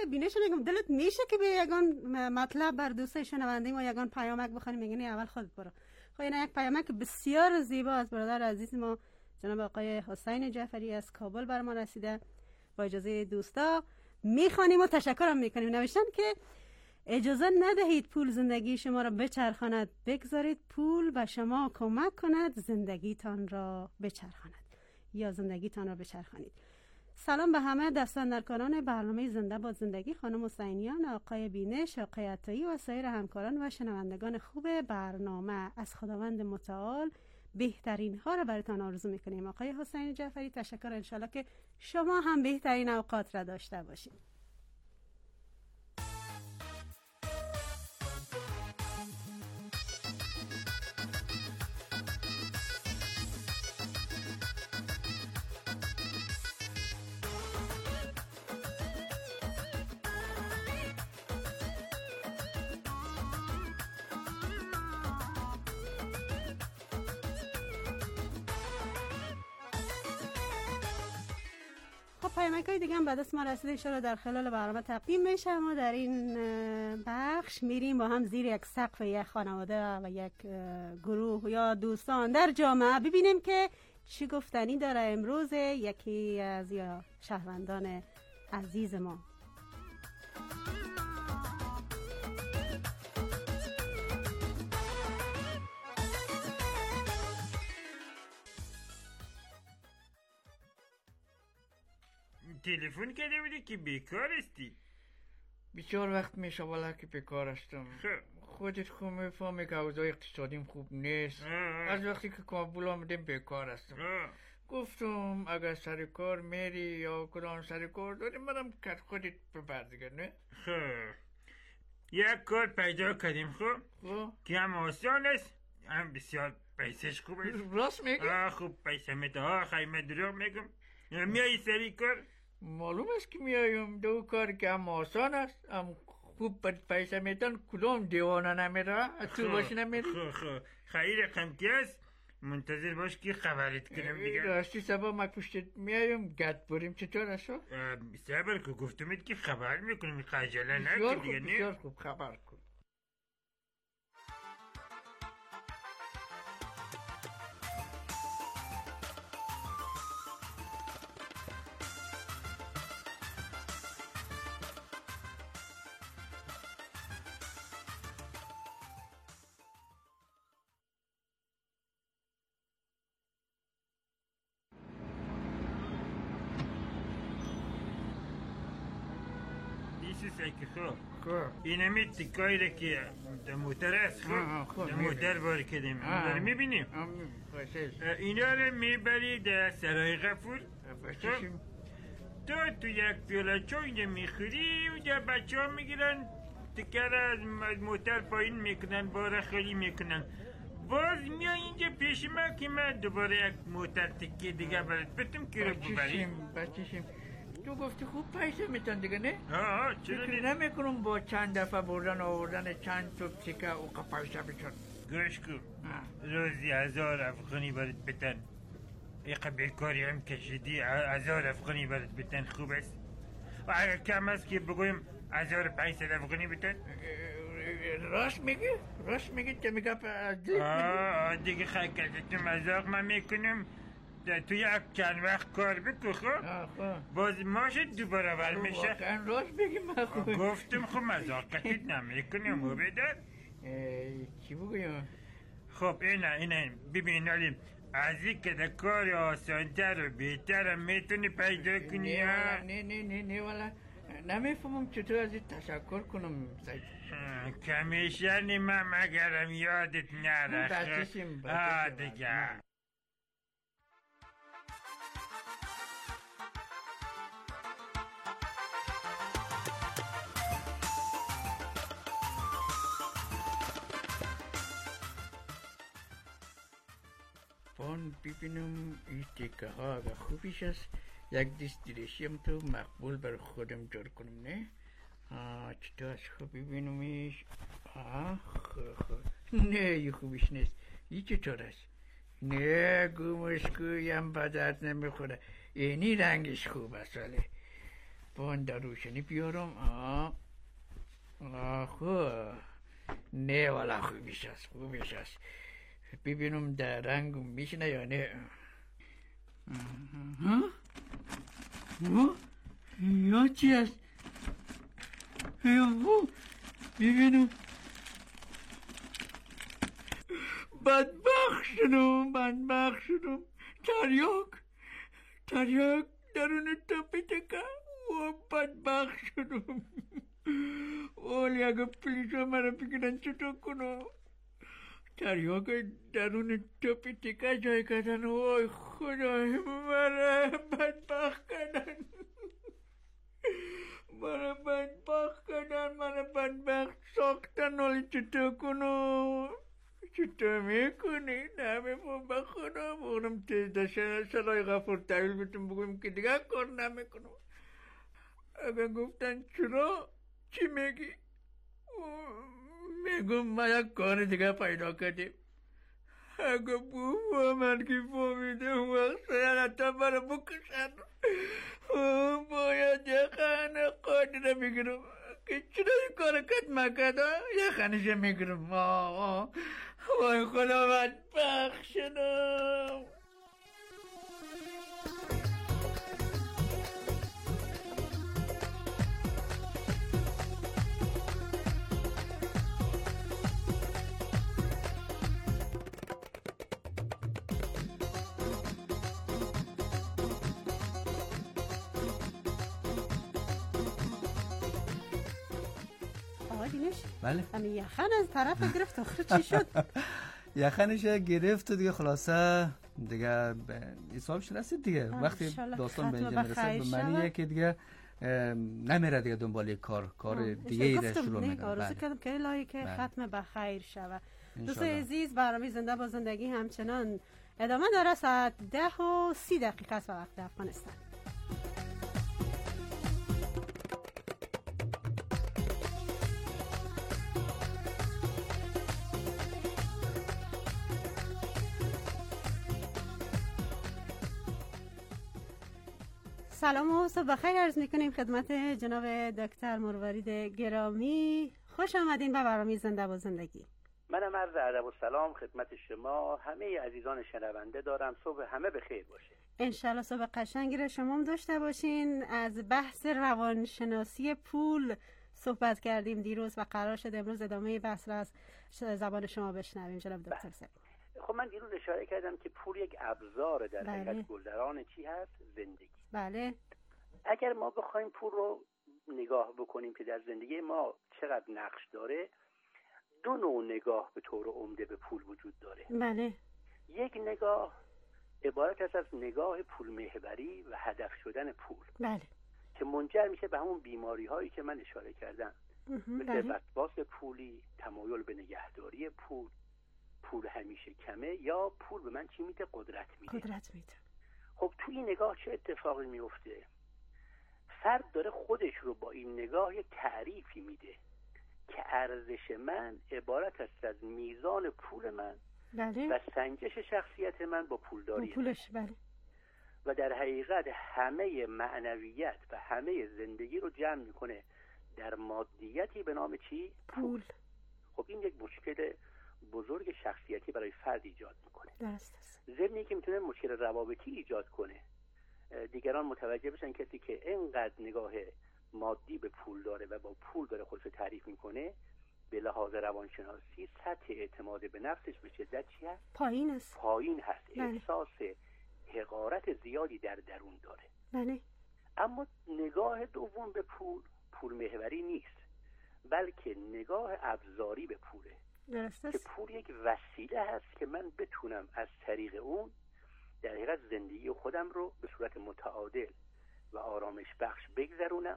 [SPEAKER 8] بینش نگم دلت میشه که به یگان مطلب بر دوستای شنونده ما یگان پیامک بخونیم میگن اول خودت برو. خب این یک پیامک بسیار زیبا از برادر عزیز ما جناب آقای حسین جعفری از کابل بر ما رسیده. با اجازه دوستا میخوانیم و تشکرم میکنیم. نوشتن که اجازه ندهید پول زندگی شما را بچرخاند، بگذارید پول به شما کمک کند زندگیتان را بچرخاند یا زندگیتان را بچرخانید. سلام به همه دستاندرکاران برنامه زنده باد زندگی، خانم حسینیان، آقای بینش، آقای عطایی و سایر همکاران و شنوندگان خوب برنامه. از خداوند متعال بهترین ها را براتان آرزو میکنیم. آقای حسین جعفری تشکر، انشالله که شما هم بهترین اوقات را داشته باشید. پیامک‌های دیگه هم به دست ما رسیده، انشاءالله در خلال برنامه تقدیم میشه. ما در این بخش میریم با هم زیر یک سقف یک خانواده و یک گروه یا دوستان در جامعه ببینیم که چی گفتنی داره امروز یکی از یا شهروندان عزیز ما.
[SPEAKER 18] تلفن کرده بودی که بیکار استی؟
[SPEAKER 19] بسیار وقت میشه والا که بیکار هستم. خودت خوب میفهمی که اوضاع اقتصادیم خوب نیست. از وقتی که کابل آمدیم بیکار هستم. گفتم اگر سر کار میری یا کدام سر کار داری منم که خودت ببر دیگه نه؟
[SPEAKER 18] یک کار پیدا کردیم که هم آسان است هم بسیار پیسش خوب است.
[SPEAKER 19] راست میگی؟
[SPEAKER 18] خوب پیسه میده. خیلی دروغ میگم. میایی سری کار؟
[SPEAKER 19] معلوم است که میایم. دو کار که هم آسان است هم خوب پیسه میدن. کدام دیوانه نمیره؟ تو باشی نمیری؟
[SPEAKER 18] خیلی رقم که است منتظر باش که خبرت کنم دیگه.
[SPEAKER 19] راستی سبا ما پشتت میایم گد بریم. چطور است؟
[SPEAKER 18] صبر که گفتمت که خبر میکنم. خجاله نکن دیگه.
[SPEAKER 19] بسیار خوب خبر کن.
[SPEAKER 18] این همی تکایی را که در موتر است در موتر بار کردیم داری میبینیم اینا را میبری در سرای غفور. تو یک پیاله چای میخوری و در بچه ها میگیرن تکر از موتر پایین میکنن باره خالی میکنن. باز میای اینجا پیش ما که من دوباره یک موتر تکی دیگه برد بتم که رو ببریم.
[SPEAKER 19] بچشیم تو گفتی خوب پیسه میتن دیگه نه؟
[SPEAKER 18] چرا
[SPEAKER 19] فکر نمیکنم با چند دفعه بردن آوردن چند توپ تیکه او پیسه بچن.
[SPEAKER 18] گوش کن روزی 1000 افغانی برد بتن. ایقا بیکاری هم کشیدی 1000 افغانی برد بتن خوب است. و اگر کم است که بگویم 1500 افغانی بتن.
[SPEAKER 19] راست میگی؟ راست میگی که میگه
[SPEAKER 18] دیگه خیلی کردتم مزاق من میکنم. تو یک چند وقت کار بکن باز ماشت دوباره ور میشه.
[SPEAKER 19] واقعا راست بگی من خوب
[SPEAKER 18] گفتم خب مزاقتت نمیکنم و بدن.
[SPEAKER 19] چی بگویم؟
[SPEAKER 18] خب اینه ببین علیم از این که در کار آسانتر و بهتر میتونی پیدا کنی.
[SPEAKER 19] نه والا نمیفهمم چطور از این تشکر کنم سید.
[SPEAKER 18] کمیشن من مگرم یادت نره. دیگه
[SPEAKER 19] ببینم این تیکه ها اگر خوبیش است یک دستیرشیم تو مقبول بر خودم جور کنم نه؟ چطور از خوب ببینمش؟ نه یه خوبیش نیست. این چطور است؟ نه گومشکویم بدت نمیخوره. اینی رنگش خوب است ولی تلفن در روشنی بیارم. خوب. نه والا خوبیش هست. ببینم در رنگ میشنه یا نه. یا چی هست؟ ببینم بدبخت شدم. تریاک درون تپیتکا و بدبخت شدم. ولی اگه پلیسا مرا بگیرن چطور کنم؟ تریاک درون تپیتکا جای کردن. وای خدای مرا بدبخت کردن. مرا بدبخت ساختن. ولی چطور کنم؟ چطور میکنی؟ نمیفهم به خدا. بگرم تیزده سرای غفور تحویل بتون بگویم که دیگه کار نمیکنم. اگه گفتن چرا؟ چی میگی؟ میگم ما یک کار دیگه پیدا کردیم. اگه بابا من که فهمیده وقت سیانتا برا بکشن باید یه خانه قادر میگیرم که چرا این کار کت مکده یه خانشه میگیرم. وای خدا بدبخت شدم.
[SPEAKER 9] بله.
[SPEAKER 8] همین یخن از طرف گرفت آخر چی شد؟
[SPEAKER 9] یخنش گرفت و دیگه خلاصه دیگه حسابش رسید دیگه. وقتی داستان به اینجا میرسه به معنیه که دیگه نمیره دیگه دنبال کار دیگه ای رو شروع میکنه.
[SPEAKER 8] آرزو کردم که الهی که ختم به خیر شود. دوست عزیز برنامه زنده با زندگی همچنان ادامه داره. ساعت 10:30 است وقت افغانستان. سلام و صبح بخیر عرض میکنیم خدمت جناب دکتر مروارید گرامی. خوش آمدین به برنامه زنده با زندگی.
[SPEAKER 20] منم عرض ادب و سلام خدمت شما همه عزیزان شنونده دارم. صبح همه بخیر باشه.
[SPEAKER 8] انشالله صبح قشنگی رو شما هم داشته باشین. از بحث روانشناسی پول صحبت کردیم دیروز و قرار شد امروز ادامه بحث را از زبان شما بشنویم جناب دکتر صاحب.
[SPEAKER 20] خب من دیروز اشاره کردم که پول یک ابزار در حقیقت گلدران چی هست؟ زندگی.
[SPEAKER 8] بله.
[SPEAKER 20] اگر ما بخوایم پول رو نگاه بکنیم که در زندگی ما چقدر نقش داره، دو نوع نگاه به طور عمده به پول وجود داره.
[SPEAKER 8] بله.
[SPEAKER 20] یک نگاه عبارت است از نگاه پول محوری و هدف شدن پول.
[SPEAKER 8] بله.
[SPEAKER 20] که منجر میشه به همون بیماری هایی که من اشاره کردم، مثل وسواس پولی، تمایل به نگهداری پول همیشه کمه، یا پول به من چی میده؟ قدرت میده. خب تو این نگاه چه اتفاقی میفته؟ فرد داره خودش رو با این نگاه یک تعریفی میده که ارزش من عبارت است از میزان پول من و سنجش شخصیت من با پولداری
[SPEAKER 8] پولش. بله.
[SPEAKER 20] و در حقیقت همه معنویت و همه زندگی رو جمع میکنه در مادیتی به نام چی؟
[SPEAKER 8] پول.
[SPEAKER 20] خب این یک مشکل بزرگ شخصیتی برای فرد ایجاد میکنه.
[SPEAKER 8] درست است.
[SPEAKER 20] ضمن که میتونه مشکل روابطی ایجاد کنه. دیگران متوجه بشن کسی که اینقدر نگاه مادی به پول داره و با پول داره خودش رو تعریف میکنه، به لحاظ روانشناسی سطح اعتماد به نفسش به شدت چی هست؟
[SPEAKER 8] پایین است.
[SPEAKER 20] پایین هست.
[SPEAKER 8] بله.
[SPEAKER 20] احساس حقارت زیادی در درون داره.
[SPEAKER 8] بله.
[SPEAKER 20] اما نگاه دوم به پول محوری نیست، بلکه نگاه ابزاری به پوله.
[SPEAKER 8] درست است.
[SPEAKER 20] که پول یک وسیله هست که من بتونم از طریق اون در حقیقت زندگی خودم رو به صورت متعادل و آرامش بخش بگذرونم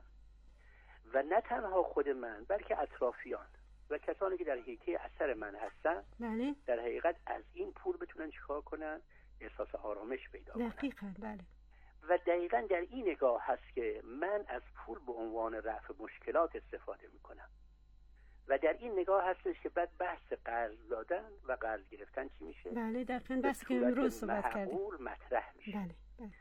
[SPEAKER 20] و نه تنها خود من بلکه اطرافیان و کسانی که در حیطه اثر من هستن
[SPEAKER 8] بله.
[SPEAKER 20] در حقیقت از این پول بتونن چیکار کنن؟ احساس آرامش پیدا کنن.
[SPEAKER 8] دقیقاً. بله.
[SPEAKER 20] و دقیقاً در این نگاه هست که من از پول به عنوان رفع مشکلات استفاده میکنم و در این نگاه هستش که بعد بحث قرض دادن و قرض گرفتن چی میشه؟
[SPEAKER 8] بله. دقیقاً بحث که امروز صحبت کردیم
[SPEAKER 20] مطرح میشه.
[SPEAKER 8] بله. بله.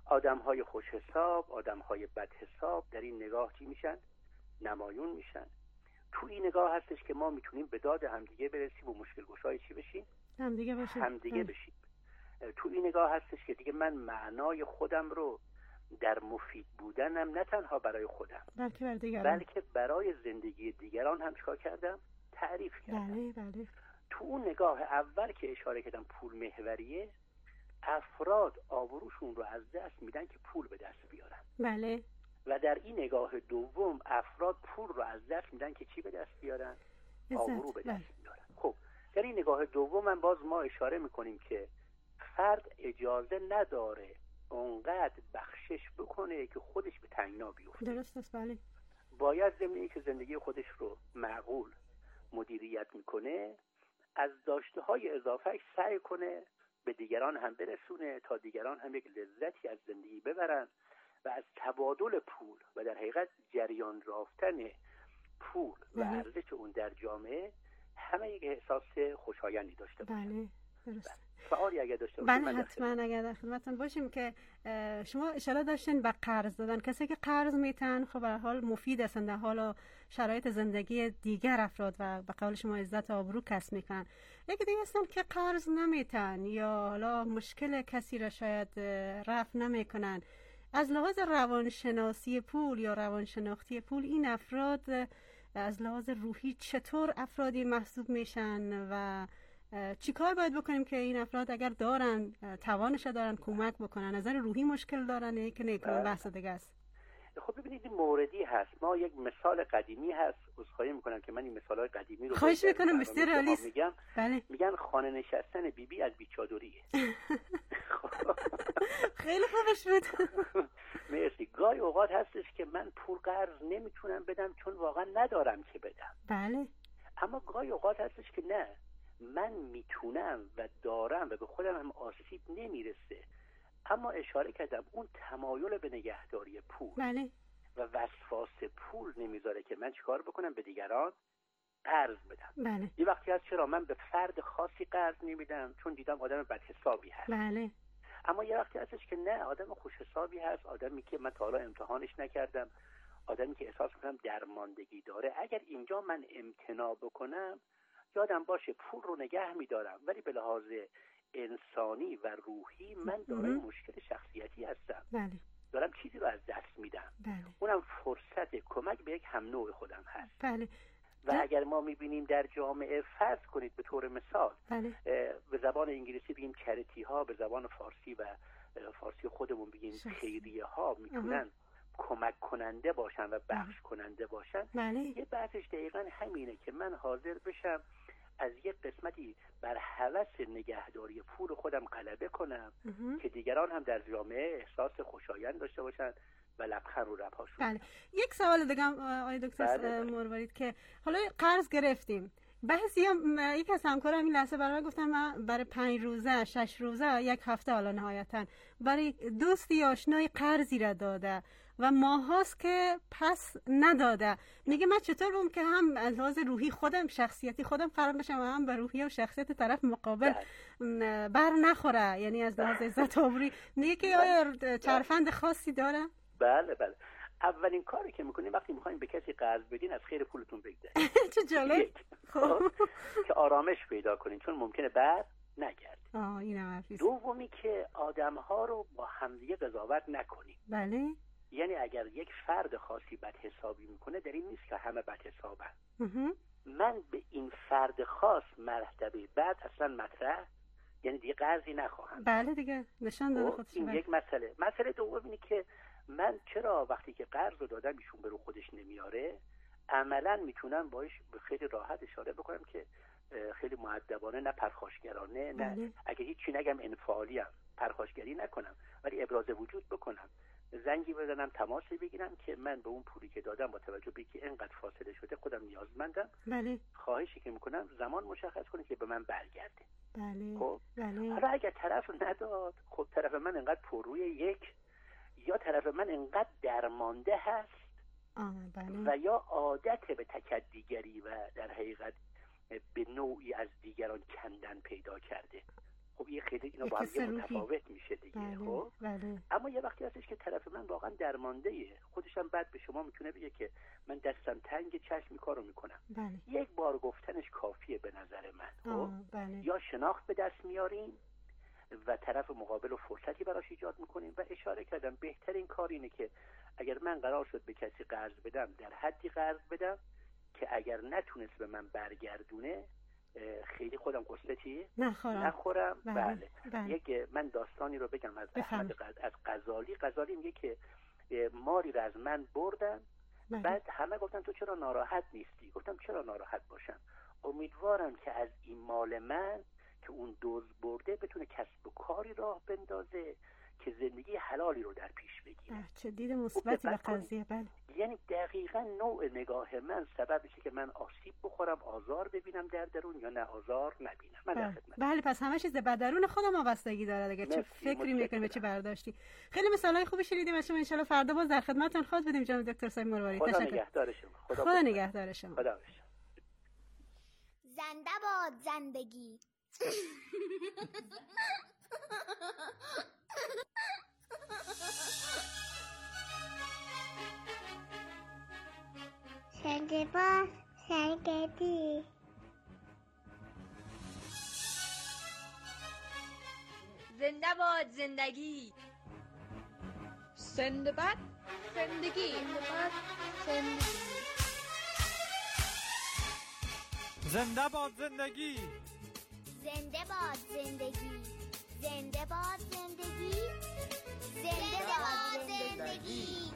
[SPEAKER 20] آدم‌های خوش حساب، آدم‌های بد حساب در این نگاه چی میشن؟ نمایون میشن. تو این نگاه هستش که ما میتونیم به داد همدیگه برسیم و مشکل گشای چی بشیم؟ همدیگه بشیم. تو این نگاه هستش که دیگه من معنای خودم رو در مفید بودنم نه تنها برای خودم بلکه برای زندگی دیگران هم چیکار کردم؟ تعریف کردم.
[SPEAKER 8] بله.
[SPEAKER 20] تو اون نگاه اول که اشاره کردم پول محوریه، افراد آبروشون رو از دست میدن که پول به دست بیارن.
[SPEAKER 8] بله.
[SPEAKER 20] و در این نگاه دوم افراد پول رو از دست میدن که چی به دست بیارن؟ آبرو به دست بیارن. خب در این نگاه دوم من باز ما اشاره میکنیم که فرد اجازه نداره اونقدر بخشش بکنه که خودش به تنگنا بیفته.
[SPEAKER 8] درست است. بله.
[SPEAKER 20] باید ضمن اینکه زندگی خودش رو معقول مدیریت میکنه از داشته های اضافهش سعی کنه به دیگران هم برسونه تا دیگران هم یک لذتی از زندگی ببرن و از تبادل پول و در حقیقت جریان رافتن پول و ارزش اون در جامعه همه یک احساس خوشایندی داشته باشن.
[SPEAKER 8] بله درست.
[SPEAKER 20] سوالی اگر داشته باشید
[SPEAKER 8] بله حتما اگر در خدمتتون باشیم که شما اشاره داشتین به قرض دادن. کسی که قرض میتن خب به حال مفید هستن در حال شرایط زندگی دیگر افراد و به قول شما عزت و آبرو کسب میکنن. یکی دیگه هستن که قرض نمیتن یا حالا مشکل کسی را شاید رفع نمیکنن. از لحاظ روانشناسی پول یا روانشناختی پول این افراد از لحاظ روحی چطور افرادی محسوب میشن و چی کار باید بکنیم که این افراد اگر دارن توانش دارن کمک بکنن؟ نظر روحی مشکل دارن که نه بحث دیگه است.
[SPEAKER 20] خب ببینید این موردی هست. ما یک مثال قدیمی هست، عذرخواهی میکنم که من این مثال‌های قدیمی رو
[SPEAKER 8] خواهش میکنم بسیار عالی است.
[SPEAKER 20] میگن خانه نشستن بیبی از بیچادریه.
[SPEAKER 8] خیلی خوبش بود.
[SPEAKER 20] مرسی. گاهی اوقات هستش که من پول قرض نمیتونم بدم چون واقعا ندارم که بدم.
[SPEAKER 8] بله.
[SPEAKER 20] اما گاهی اوقات هستش که نه، من میتونم و دارم و به خودم هم آسیب نمیرسه، اما اشاره کردم اون تمایل به نگهداری پول
[SPEAKER 8] بله.
[SPEAKER 20] و وسواس پول نمیذاره که من چیکار بکنم؟ به دیگران قرض بدم.
[SPEAKER 8] بله.
[SPEAKER 20] یه وقتی هست چرا من به فرد خاصی قرض نمیدم چون دیدم آدم بدحسابی هست.
[SPEAKER 8] بله.
[SPEAKER 20] اما یه وقتی هستش که نه، آدم خوش حسابی هست، آدمی که من تا حالا امتحانش نکردم، آدمی که احساس میکنم درماندگی داره. اگر اینجا من امتناع بکنم یادم باشه پول رو نگه میدارم ولی به لحاظ انسانی و روحی من دارای مشکل شخصیتی هستم.
[SPEAKER 8] بله.
[SPEAKER 20] دارم چیزی رو از دست میدم.
[SPEAKER 8] بله.
[SPEAKER 20] اونم فرصت کمک به یک هم نوع خودم هست.
[SPEAKER 8] بله.
[SPEAKER 20] و اگر ما میبینیم در جامعه، فرض کنید به طور مثال
[SPEAKER 8] بله.
[SPEAKER 20] به زبان انگلیسی بگیم چریتی ها، به زبان فارسی و فارسی خودمون بگیم خیریه ها میتونن کمک کننده باشن و بخش کننده باشن.
[SPEAKER 8] بله.
[SPEAKER 20] یه بحثش دقیقا همینه که من حاضر بشم از یک قسمتی بر هوس نگهداری پول خودم غلبه کنم که دیگران هم در جامعه احساس خوشایند داشته باشن و لبخند رو لب‌هاشون.
[SPEAKER 8] بله. یک سوال دیگه آقای دکتر مروارید که حالا قرض گرفتیم، بحثی یک از همکارم این لحظه برای گفتم من برای 5 روزه 6 روزه یک هفته حالا نهایتا برای دوستی آشنای قرضی را داده و ماهاست که پس نداده. میگه من چطور بوم که هم از لحاظ روحی خودم شخصیتی خودم خراب نشم و هم به روحی و شخصیت طرف مقابل بر نخوره، یعنی از لحاظ عزت و آبرویی. میگه که آیا ترفند خاصی داره؟
[SPEAKER 20] بله. اولین کاری که میکنیم وقتی میخوایم به کسی قرض بدین از خیر پولتون بگذارید.
[SPEAKER 8] چه جالب.
[SPEAKER 20] که آرامش پیدا کنین چون ممکنه بعد نگرد.
[SPEAKER 8] اینم حرفیست.
[SPEAKER 20] دومی که آدم‌ها رو با همدیگه قضاوت نکنیم.
[SPEAKER 8] بله.
[SPEAKER 20] یعنی اگر یک فرد خاصی بدحسابی میکنه در این نیست که همه بدحسابن. من به این فرد خاص مرتبه بعد اصلا مطرح، یعنی دیگه قرضی نخواهم.
[SPEAKER 8] بله دیگه نشان داده خودش.
[SPEAKER 20] این یک مسئله دوم اینه که من چرا وقتی که قرض رو دادم ایشون به رو خودش نمیاره، عملا میتونم باش خیلی راحت اشاره بکنم که خیلی مؤدبانه، نه پرخاشگرانه، نه اگه هیچی نگم انفعالی هم پرخاشگری نکنم ولی ابراز وجود بکنم، زنگی بزنم، تماسی بگیرم که من به اون پولی که دادم با توجه به که اینقدر فاصله شده خودم نیازمندم.
[SPEAKER 8] بله.
[SPEAKER 20] خواهشی که میکنم زمان مشخص کنید که به من برگرده.
[SPEAKER 8] بله.
[SPEAKER 20] خب
[SPEAKER 8] بله.
[SPEAKER 20] حالا اگر طرف نداد، خب طرف من اینقدر پرروی یک، یا طرف من اینقدر درمانده هست
[SPEAKER 8] بله.
[SPEAKER 20] و یا عادت به تکدیگری و در حقیقت به نوعی از دیگران کندن پیدا کرده. خب یه خیلی خیلی اینا با هم متفاوت میشه دیگه. خب اما یه وقتی هستش که طرف من واقعا درمانده‌ایه، خودش هم بعد به شما میتونه بگه که من دستم تنگ، چشم کارو میکنم. یک بار گفتنش کافیه به نظر من. خب یا شناخت به دست میاریم و طرف مقابل رو فرصتی براش ایجاد میکنیم و اشاره کردم بهترین کار اینه که اگر من قرار شد به کسی قرض بدم در حدی قرض بدم که اگر نتونست به من برگردونه خیلی خودم قصتی نخورم. بله. یک من داستانی رو بگم از احمد از غزالی میگه که ماری رو از من بردن. بعد همه گفتن تو چرا ناراحت نیستی؟ گفتم چرا ناراحت باشم؟ امیدوارم که از این مال من که اون دزد برده بتونه کسب و کاری راه بندازه که زندگی حلالی رو در پیش بگیره.
[SPEAKER 8] چه دید مثبتی به قضیه. بله.
[SPEAKER 20] یعنی دقیقاً نوع نگاه من سبب میشه که من آسیب بخورم، آزار ببینم در درون یا نه آزار نبینم. من در خدمت.
[SPEAKER 8] بله پس همه چیز به درون خودم وابستگی داره دیگه. چه فکری میکنیم به چه برداشتی. خیلی مثالای خوبی شنیدیم و شما ان شاء الله فردا باز در خدمتتون خود بدیم جناب دکتر سعید مرواری.
[SPEAKER 20] خدا نگهدار شما.
[SPEAKER 8] خدا نگهدار شما.
[SPEAKER 20] خدا باشد.
[SPEAKER 11] زنده باد زندگی. زنده باد زندگی.
[SPEAKER 2] زنده باد زندگی. زنده باد زندگی.
[SPEAKER 21] زنده باد زندگی.
[SPEAKER 11] زنده باد زندگی. زنده باد زندگی. زنده باد زندگی.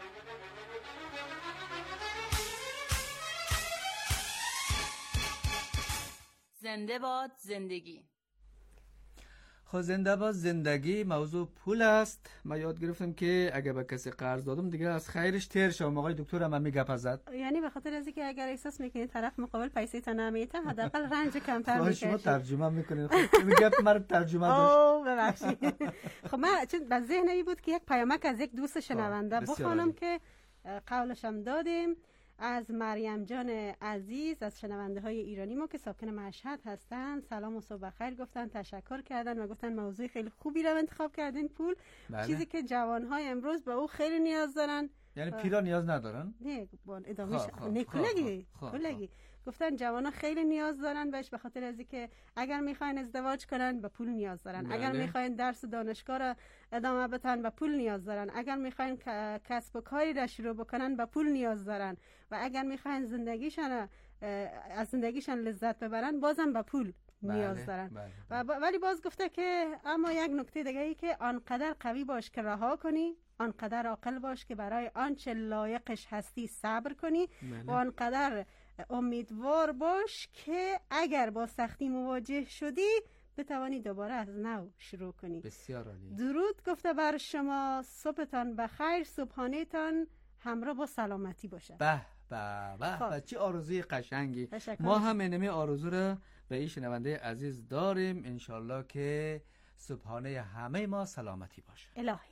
[SPEAKER 22] زنده باد زندگی.
[SPEAKER 9] خب زنده باد زندگی موضوع پول است. ما یاد گرفتم که اگه به کسی قرض دادم دیگه از خیرش تیر شم. آقای دکتر هم میگه زد،
[SPEAKER 8] یعنی به خاطر از اینکه اگر احساس میکنید طرف مقابل پیسه تا نمیته حداقل رنج کمتر میکشه.
[SPEAKER 9] شما ترجمه میکنید. خب میگه مرا ترجمه داشت.
[SPEAKER 8] ببخشید. خب من چون به ذهنی بود که یک پیامک از یک دوست شنونده بخونم که قولشم دادیم از مریم جان عزیز از شنونده های ایرانی ما که ساکن مشهد هستن. سلام و صبح بخیر گفتن، تشکر کردن و گفتن موضوع خیلی خوبی رو انتخاب کردین پول. چیزی که جوانهای امروز به او خیلی نیاز دارن.
[SPEAKER 9] یعنی پیرا نیاز ندارن؟
[SPEAKER 8] نه ادامهش کلگی گفتن جوانا خیلی نیاز دارن بهش به خاطر از اینکه اگر میخواین ازدواج کنن به پول نیاز دارن. اگر میخواین درس دانشگاه را ادامه بدن به پول نیاز دارن. اگر میخواین کسب و کاری را شروع بکنن به پول نیاز دارن. و اگر میخواین از زندگیشان لذت ببرن بازم به پول نیاز دارن. ولی باز گفته که اما یک نکته دیگه ای که آنقدر قوی باش که رها کنی، آنقدر عاقل باش که برای آنچه لایقش هستی صبر کنی و آنقدر امیدوار باش که اگر با سختی مواجه شدی بتوانی دوباره از نو شروع کنی.
[SPEAKER 9] بسیار عالی.
[SPEAKER 8] درود گفته بر شما، صبحتان بخیر، صبحانهتان همراه با سلامتی باشه.
[SPEAKER 9] به به به چه آرزوی قشنگی. ما هم اینمی آرزو رو به این شنونده عزیز داریم. انشالله که صبحانه همه ما سلامتی باشه.
[SPEAKER 8] الهی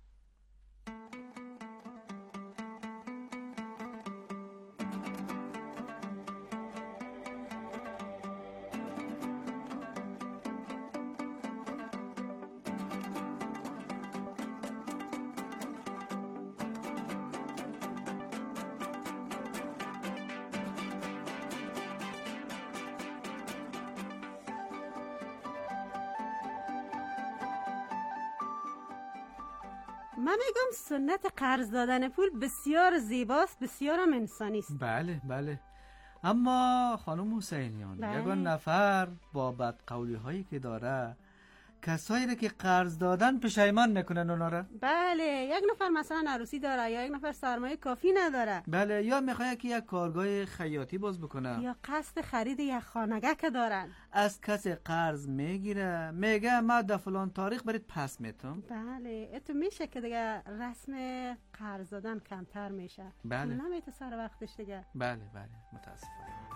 [SPEAKER 8] من میگم سنت قرض دادن پول بسیار زیباست، بسیار هم انسانی است.
[SPEAKER 9] بله بله. اما خانم حسینیان یگان نفر با بدقولی هایی که داره کسایی را که قرض دادن پشیمان میکنن اونا را.
[SPEAKER 8] بله، یک نفر مثلا عروسی داره یا یک نفر سرمایه کافی نداره.
[SPEAKER 9] بله، یا میخواد که یک کارگاه خیاطی باز بکنه
[SPEAKER 8] یا قصد خرید یک خانگه که دارن.
[SPEAKER 9] از کسی قرض میگیره، میگه ما در فلان تاریخ برید پس میتم.
[SPEAKER 8] بله، اتو میشه که دیگه رسم قرض دادن کمتر میشه.
[SPEAKER 9] بله،
[SPEAKER 8] نمیته سر وقتش دیگه.
[SPEAKER 9] بله بله، متاسفم.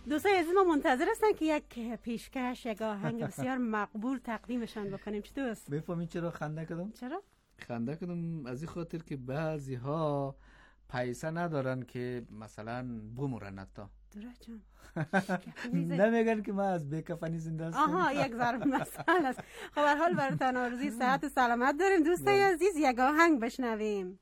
[SPEAKER 8] دوستای عزیز ما منتظر هستن که یک پیشکش، یک آهنگ بسیار مقبول تقدیمشان بکنیم. چی دوست؟
[SPEAKER 9] بفهمین چرا خنده کردم؟
[SPEAKER 8] چرا؟
[SPEAKER 9] خنده کردم از این خاطر که بعضی ها پیسه ندارن که مثلا بمورن حتی.
[SPEAKER 8] درست جان.
[SPEAKER 9] نمیگن که من از بیکفنی زنده هستم.
[SPEAKER 8] آها یک ضرب مثل است. خب هر حال براتون آرزوی صحت و سلامت داریم دوستای عزیز. یک آهنگ بشنویم.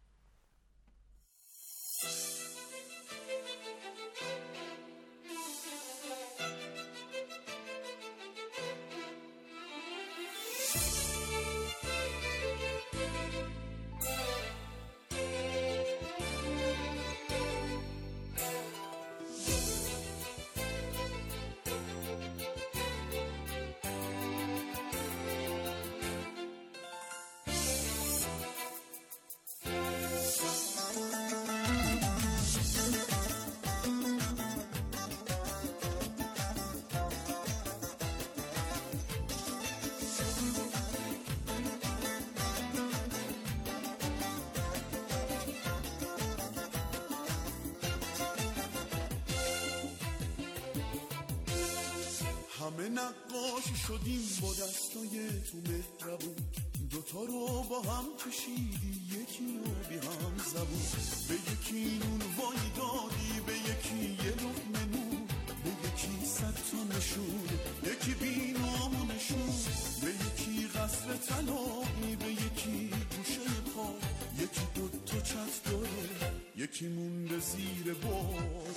[SPEAKER 3] همه نقاشی شدیم با دستای تو مهربون، دوتا رو با هم کشیدی، یکی رو بی هم زبون. به یکی نون وای دادی، به یکی یه لقمه نون، به یکی 100 تا نشون، یکی بی نامونشون. به یکی قصر طلایی، به یکی گوشه پا، یکی 2 تا چت داره، یکی مونده زیر بار.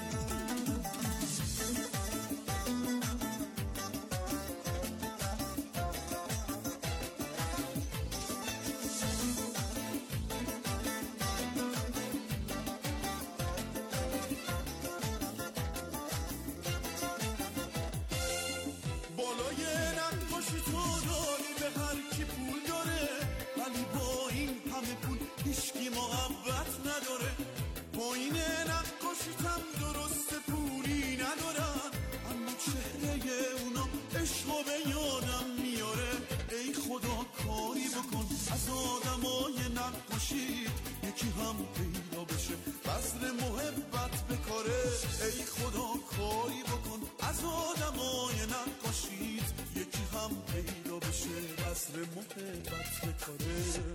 [SPEAKER 3] یکی هم پیدا بشه بذر محبت به کاره، ای خدا کاری بکن از آدمای نقاشید، یکی هم پیدا بشه بذر محبت به کاره.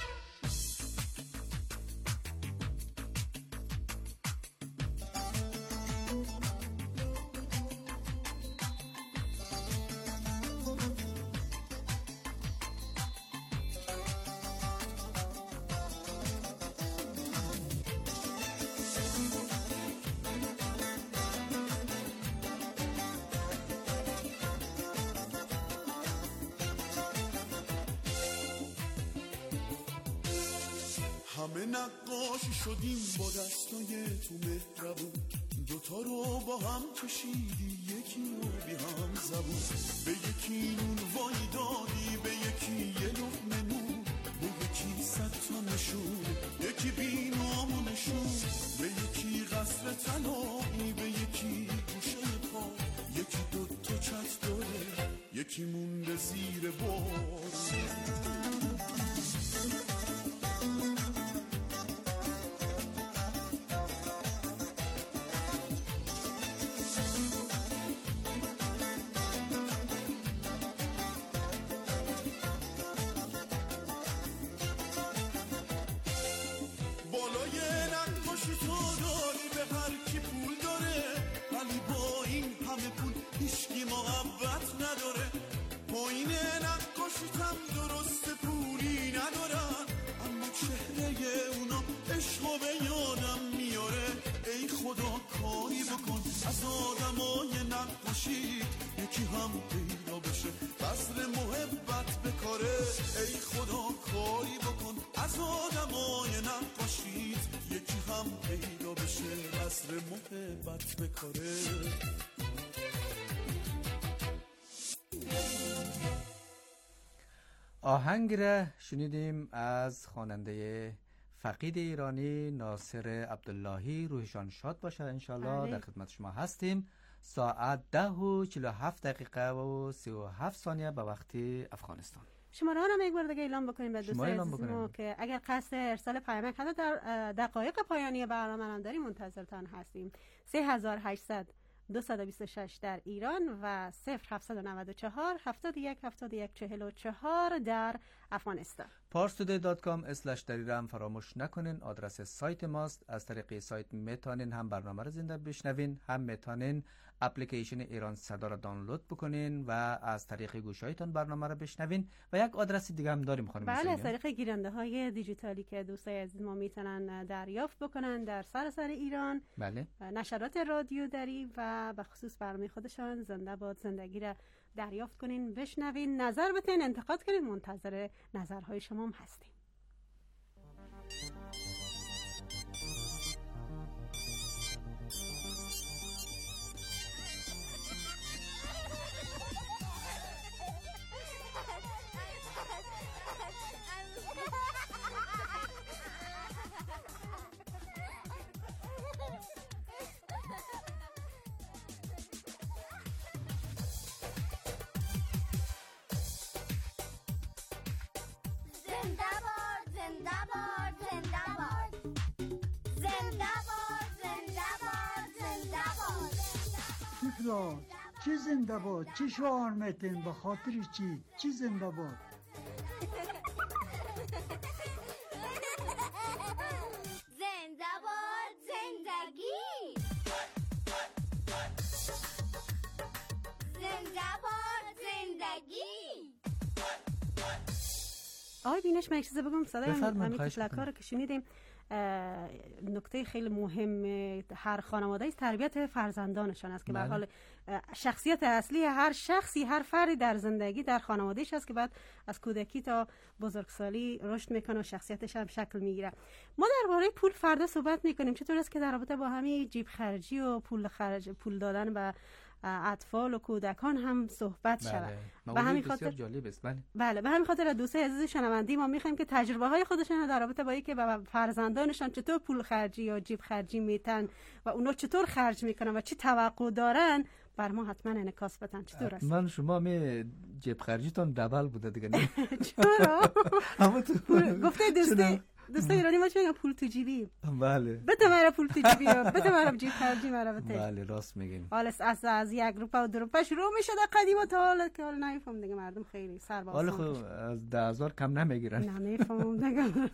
[SPEAKER 3] همه نقاشی شدیم با دستای تو مهربون، دوتا رو با هم کشیدی، یکی رو بی هم زبون. به یکی نون وای دادی، به یکی یه لقمه نون، به یکی 100 تا نشون، یکی بی نامونشون. به یکی قصر طلایی، به یکی گوشه پا، یکی 2 تا چت داره، یکی مونده زیر بار. از آدمای نقاشی یکی هم پیدا بشه بذر محبت به کاره، ای خدا کاری بکن از آدمای نقاشی یکی هم پیدا بشه بذر محبت به کاره.
[SPEAKER 9] آهنگ را شنیدیم از خواننده فقید ایرانی ناصر عبداللهی، روحشان شاد باشه انشالله. در خدمت شما هستیم. ساعت 10:47 و 37 ثانیه به وقت افغانستان.
[SPEAKER 8] شماره ها رو یک بار دیگه اعلام بکنیم به دوستان عزیزمون که اگر قصد ارسال پیامک حتی در دقایق پایانی برنامه هم داریم منتظرتان هستیم. 3800 226 در ایران و 0794 71 71 44 در افغانستان.
[SPEAKER 9] parstoday.com/دری را هم فراموش نکنین. آدرس سایت ماست. از طریق سایت میتونین هم برنامه رو زنده بشنوین، هم میتونین اپلیکیشن ایران صدا را دانلود بکنین و از طریق گوشایتان برنامه رو بشنوین. و یک آدرس دیگه هم داریم خانم.
[SPEAKER 8] بله، از طریق گیرنده های دیجیتالی که دوستای عزیز ما میتونن دریافت بکنن در سراسر ایران.
[SPEAKER 9] بله.
[SPEAKER 8] نشرات رادیو دری و به خصوص برنامه خودشان زنده باد زندگی را دریافت کنین، بشنوین، نظر بتین، انتقاد کنین. منتظر نظرهای شما هم هستیم.
[SPEAKER 5] چی زنده باد؟ چی شعار میتین؟ به خاطر چی زنده باد؟
[SPEAKER 11] زنده باد زندگی، زنده باد زندگی.
[SPEAKER 8] آقای بینش من چیزی بگم، صدای همین تفلک‌ها رو که شنیدیم نکته خیلی مهم هر خانواده است تربیت فرزندانشان است که به حال شخصیت اصلی هر شخصی، هر فردی در زندگی در خانوادهش است که بعد از کودکی تا بزرگسالی رشد میکنه و شخصیتش هم شکل میگیره. ما درباره پول فردا صحبت میکنیم، چطور است که در رابطه با همین جیب خرجی و پول دادن به اطفال و کودکان هم صحبت شود. به همین خاطر
[SPEAKER 9] جالب است.
[SPEAKER 8] بله، به همین خاطر دوستای عزیز شنوندی ما میخوایم که تجربه های خودشون در رابطه با اینکه به فرزندانشان چطور پول خرجی یا جیب خرجی میتن و اونا چطور خرج میکنن و چی توقع دارن بر ما حتما انعکاس بدن. چطور است؟
[SPEAKER 9] من شما می جیب خرجیتون دبل بوده دیگه.
[SPEAKER 8] چرا؟ گفته دوستا ایرانی ما چه میگن؟ پول تو جیبی.
[SPEAKER 9] بله.
[SPEAKER 8] بده مرا پول تو جیبی، بده مرا جیب خرجی مرا بده.
[SPEAKER 9] بله راست میگین.
[SPEAKER 8] حالا از 1 روپا و 2 روپا شروع میشه در قدیم تا حالا که حالا نمیفهم دیگه مردم خیلی سرباز.
[SPEAKER 9] حالا خب از 10,000 کم نمیگیرن.
[SPEAKER 8] نمیفهمم دیگه.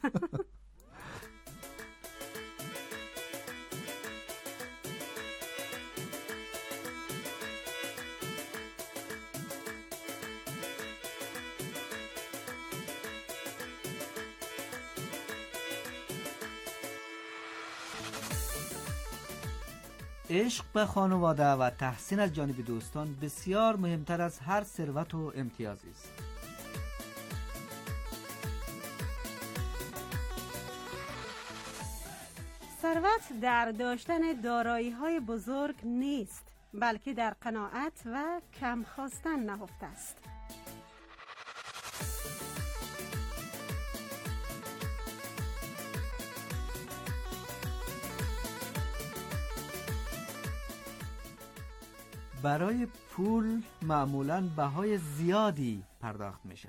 [SPEAKER 9] عشق به خانواده و تحسین از جانب دوستان بسیار مهمتر از هر ثروت و امتیازی است.
[SPEAKER 8] ثروت در داشتن دارایی‌های بزرگ نیست، بلکه در قناعت و کم خواستن نهفته است.
[SPEAKER 9] برای پول معمولاً بهای زیادی پرداخت می شود.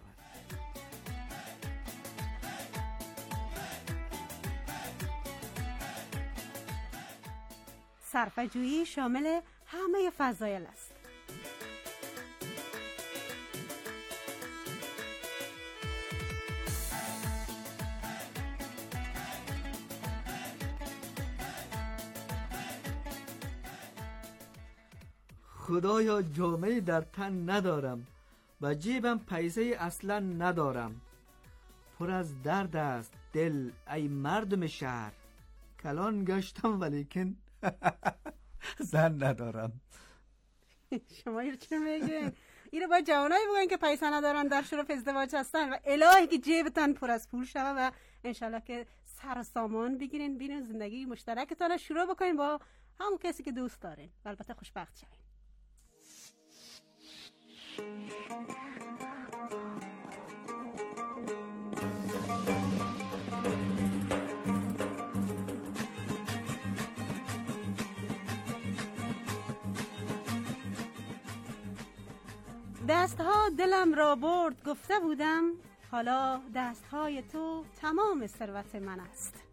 [SPEAKER 8] صرفه‌جویی شامل همه فضایل است.
[SPEAKER 9] خدایا جامعه در تن ندارم و جیبم پیسه اصلا ندارم. پر از درد است دل ای مردم شهر، کلان گشتم ولیکن زن ندارم.
[SPEAKER 8] شما اینو چه میگین؟ اینو باید جوانایی بگن که پیسه ندارن در شرف ازدواج هستن و الهی که جیبتان پر از پول شوه و انشالله که سر سامان بگیرین بین زندگی مشترکتان شروع بکنین با همون کسی که دوست دارین و البته خوشبخت شوین. دستها دلم را برد گفته بودم، حالا دستهای تو تمام ثروت من است.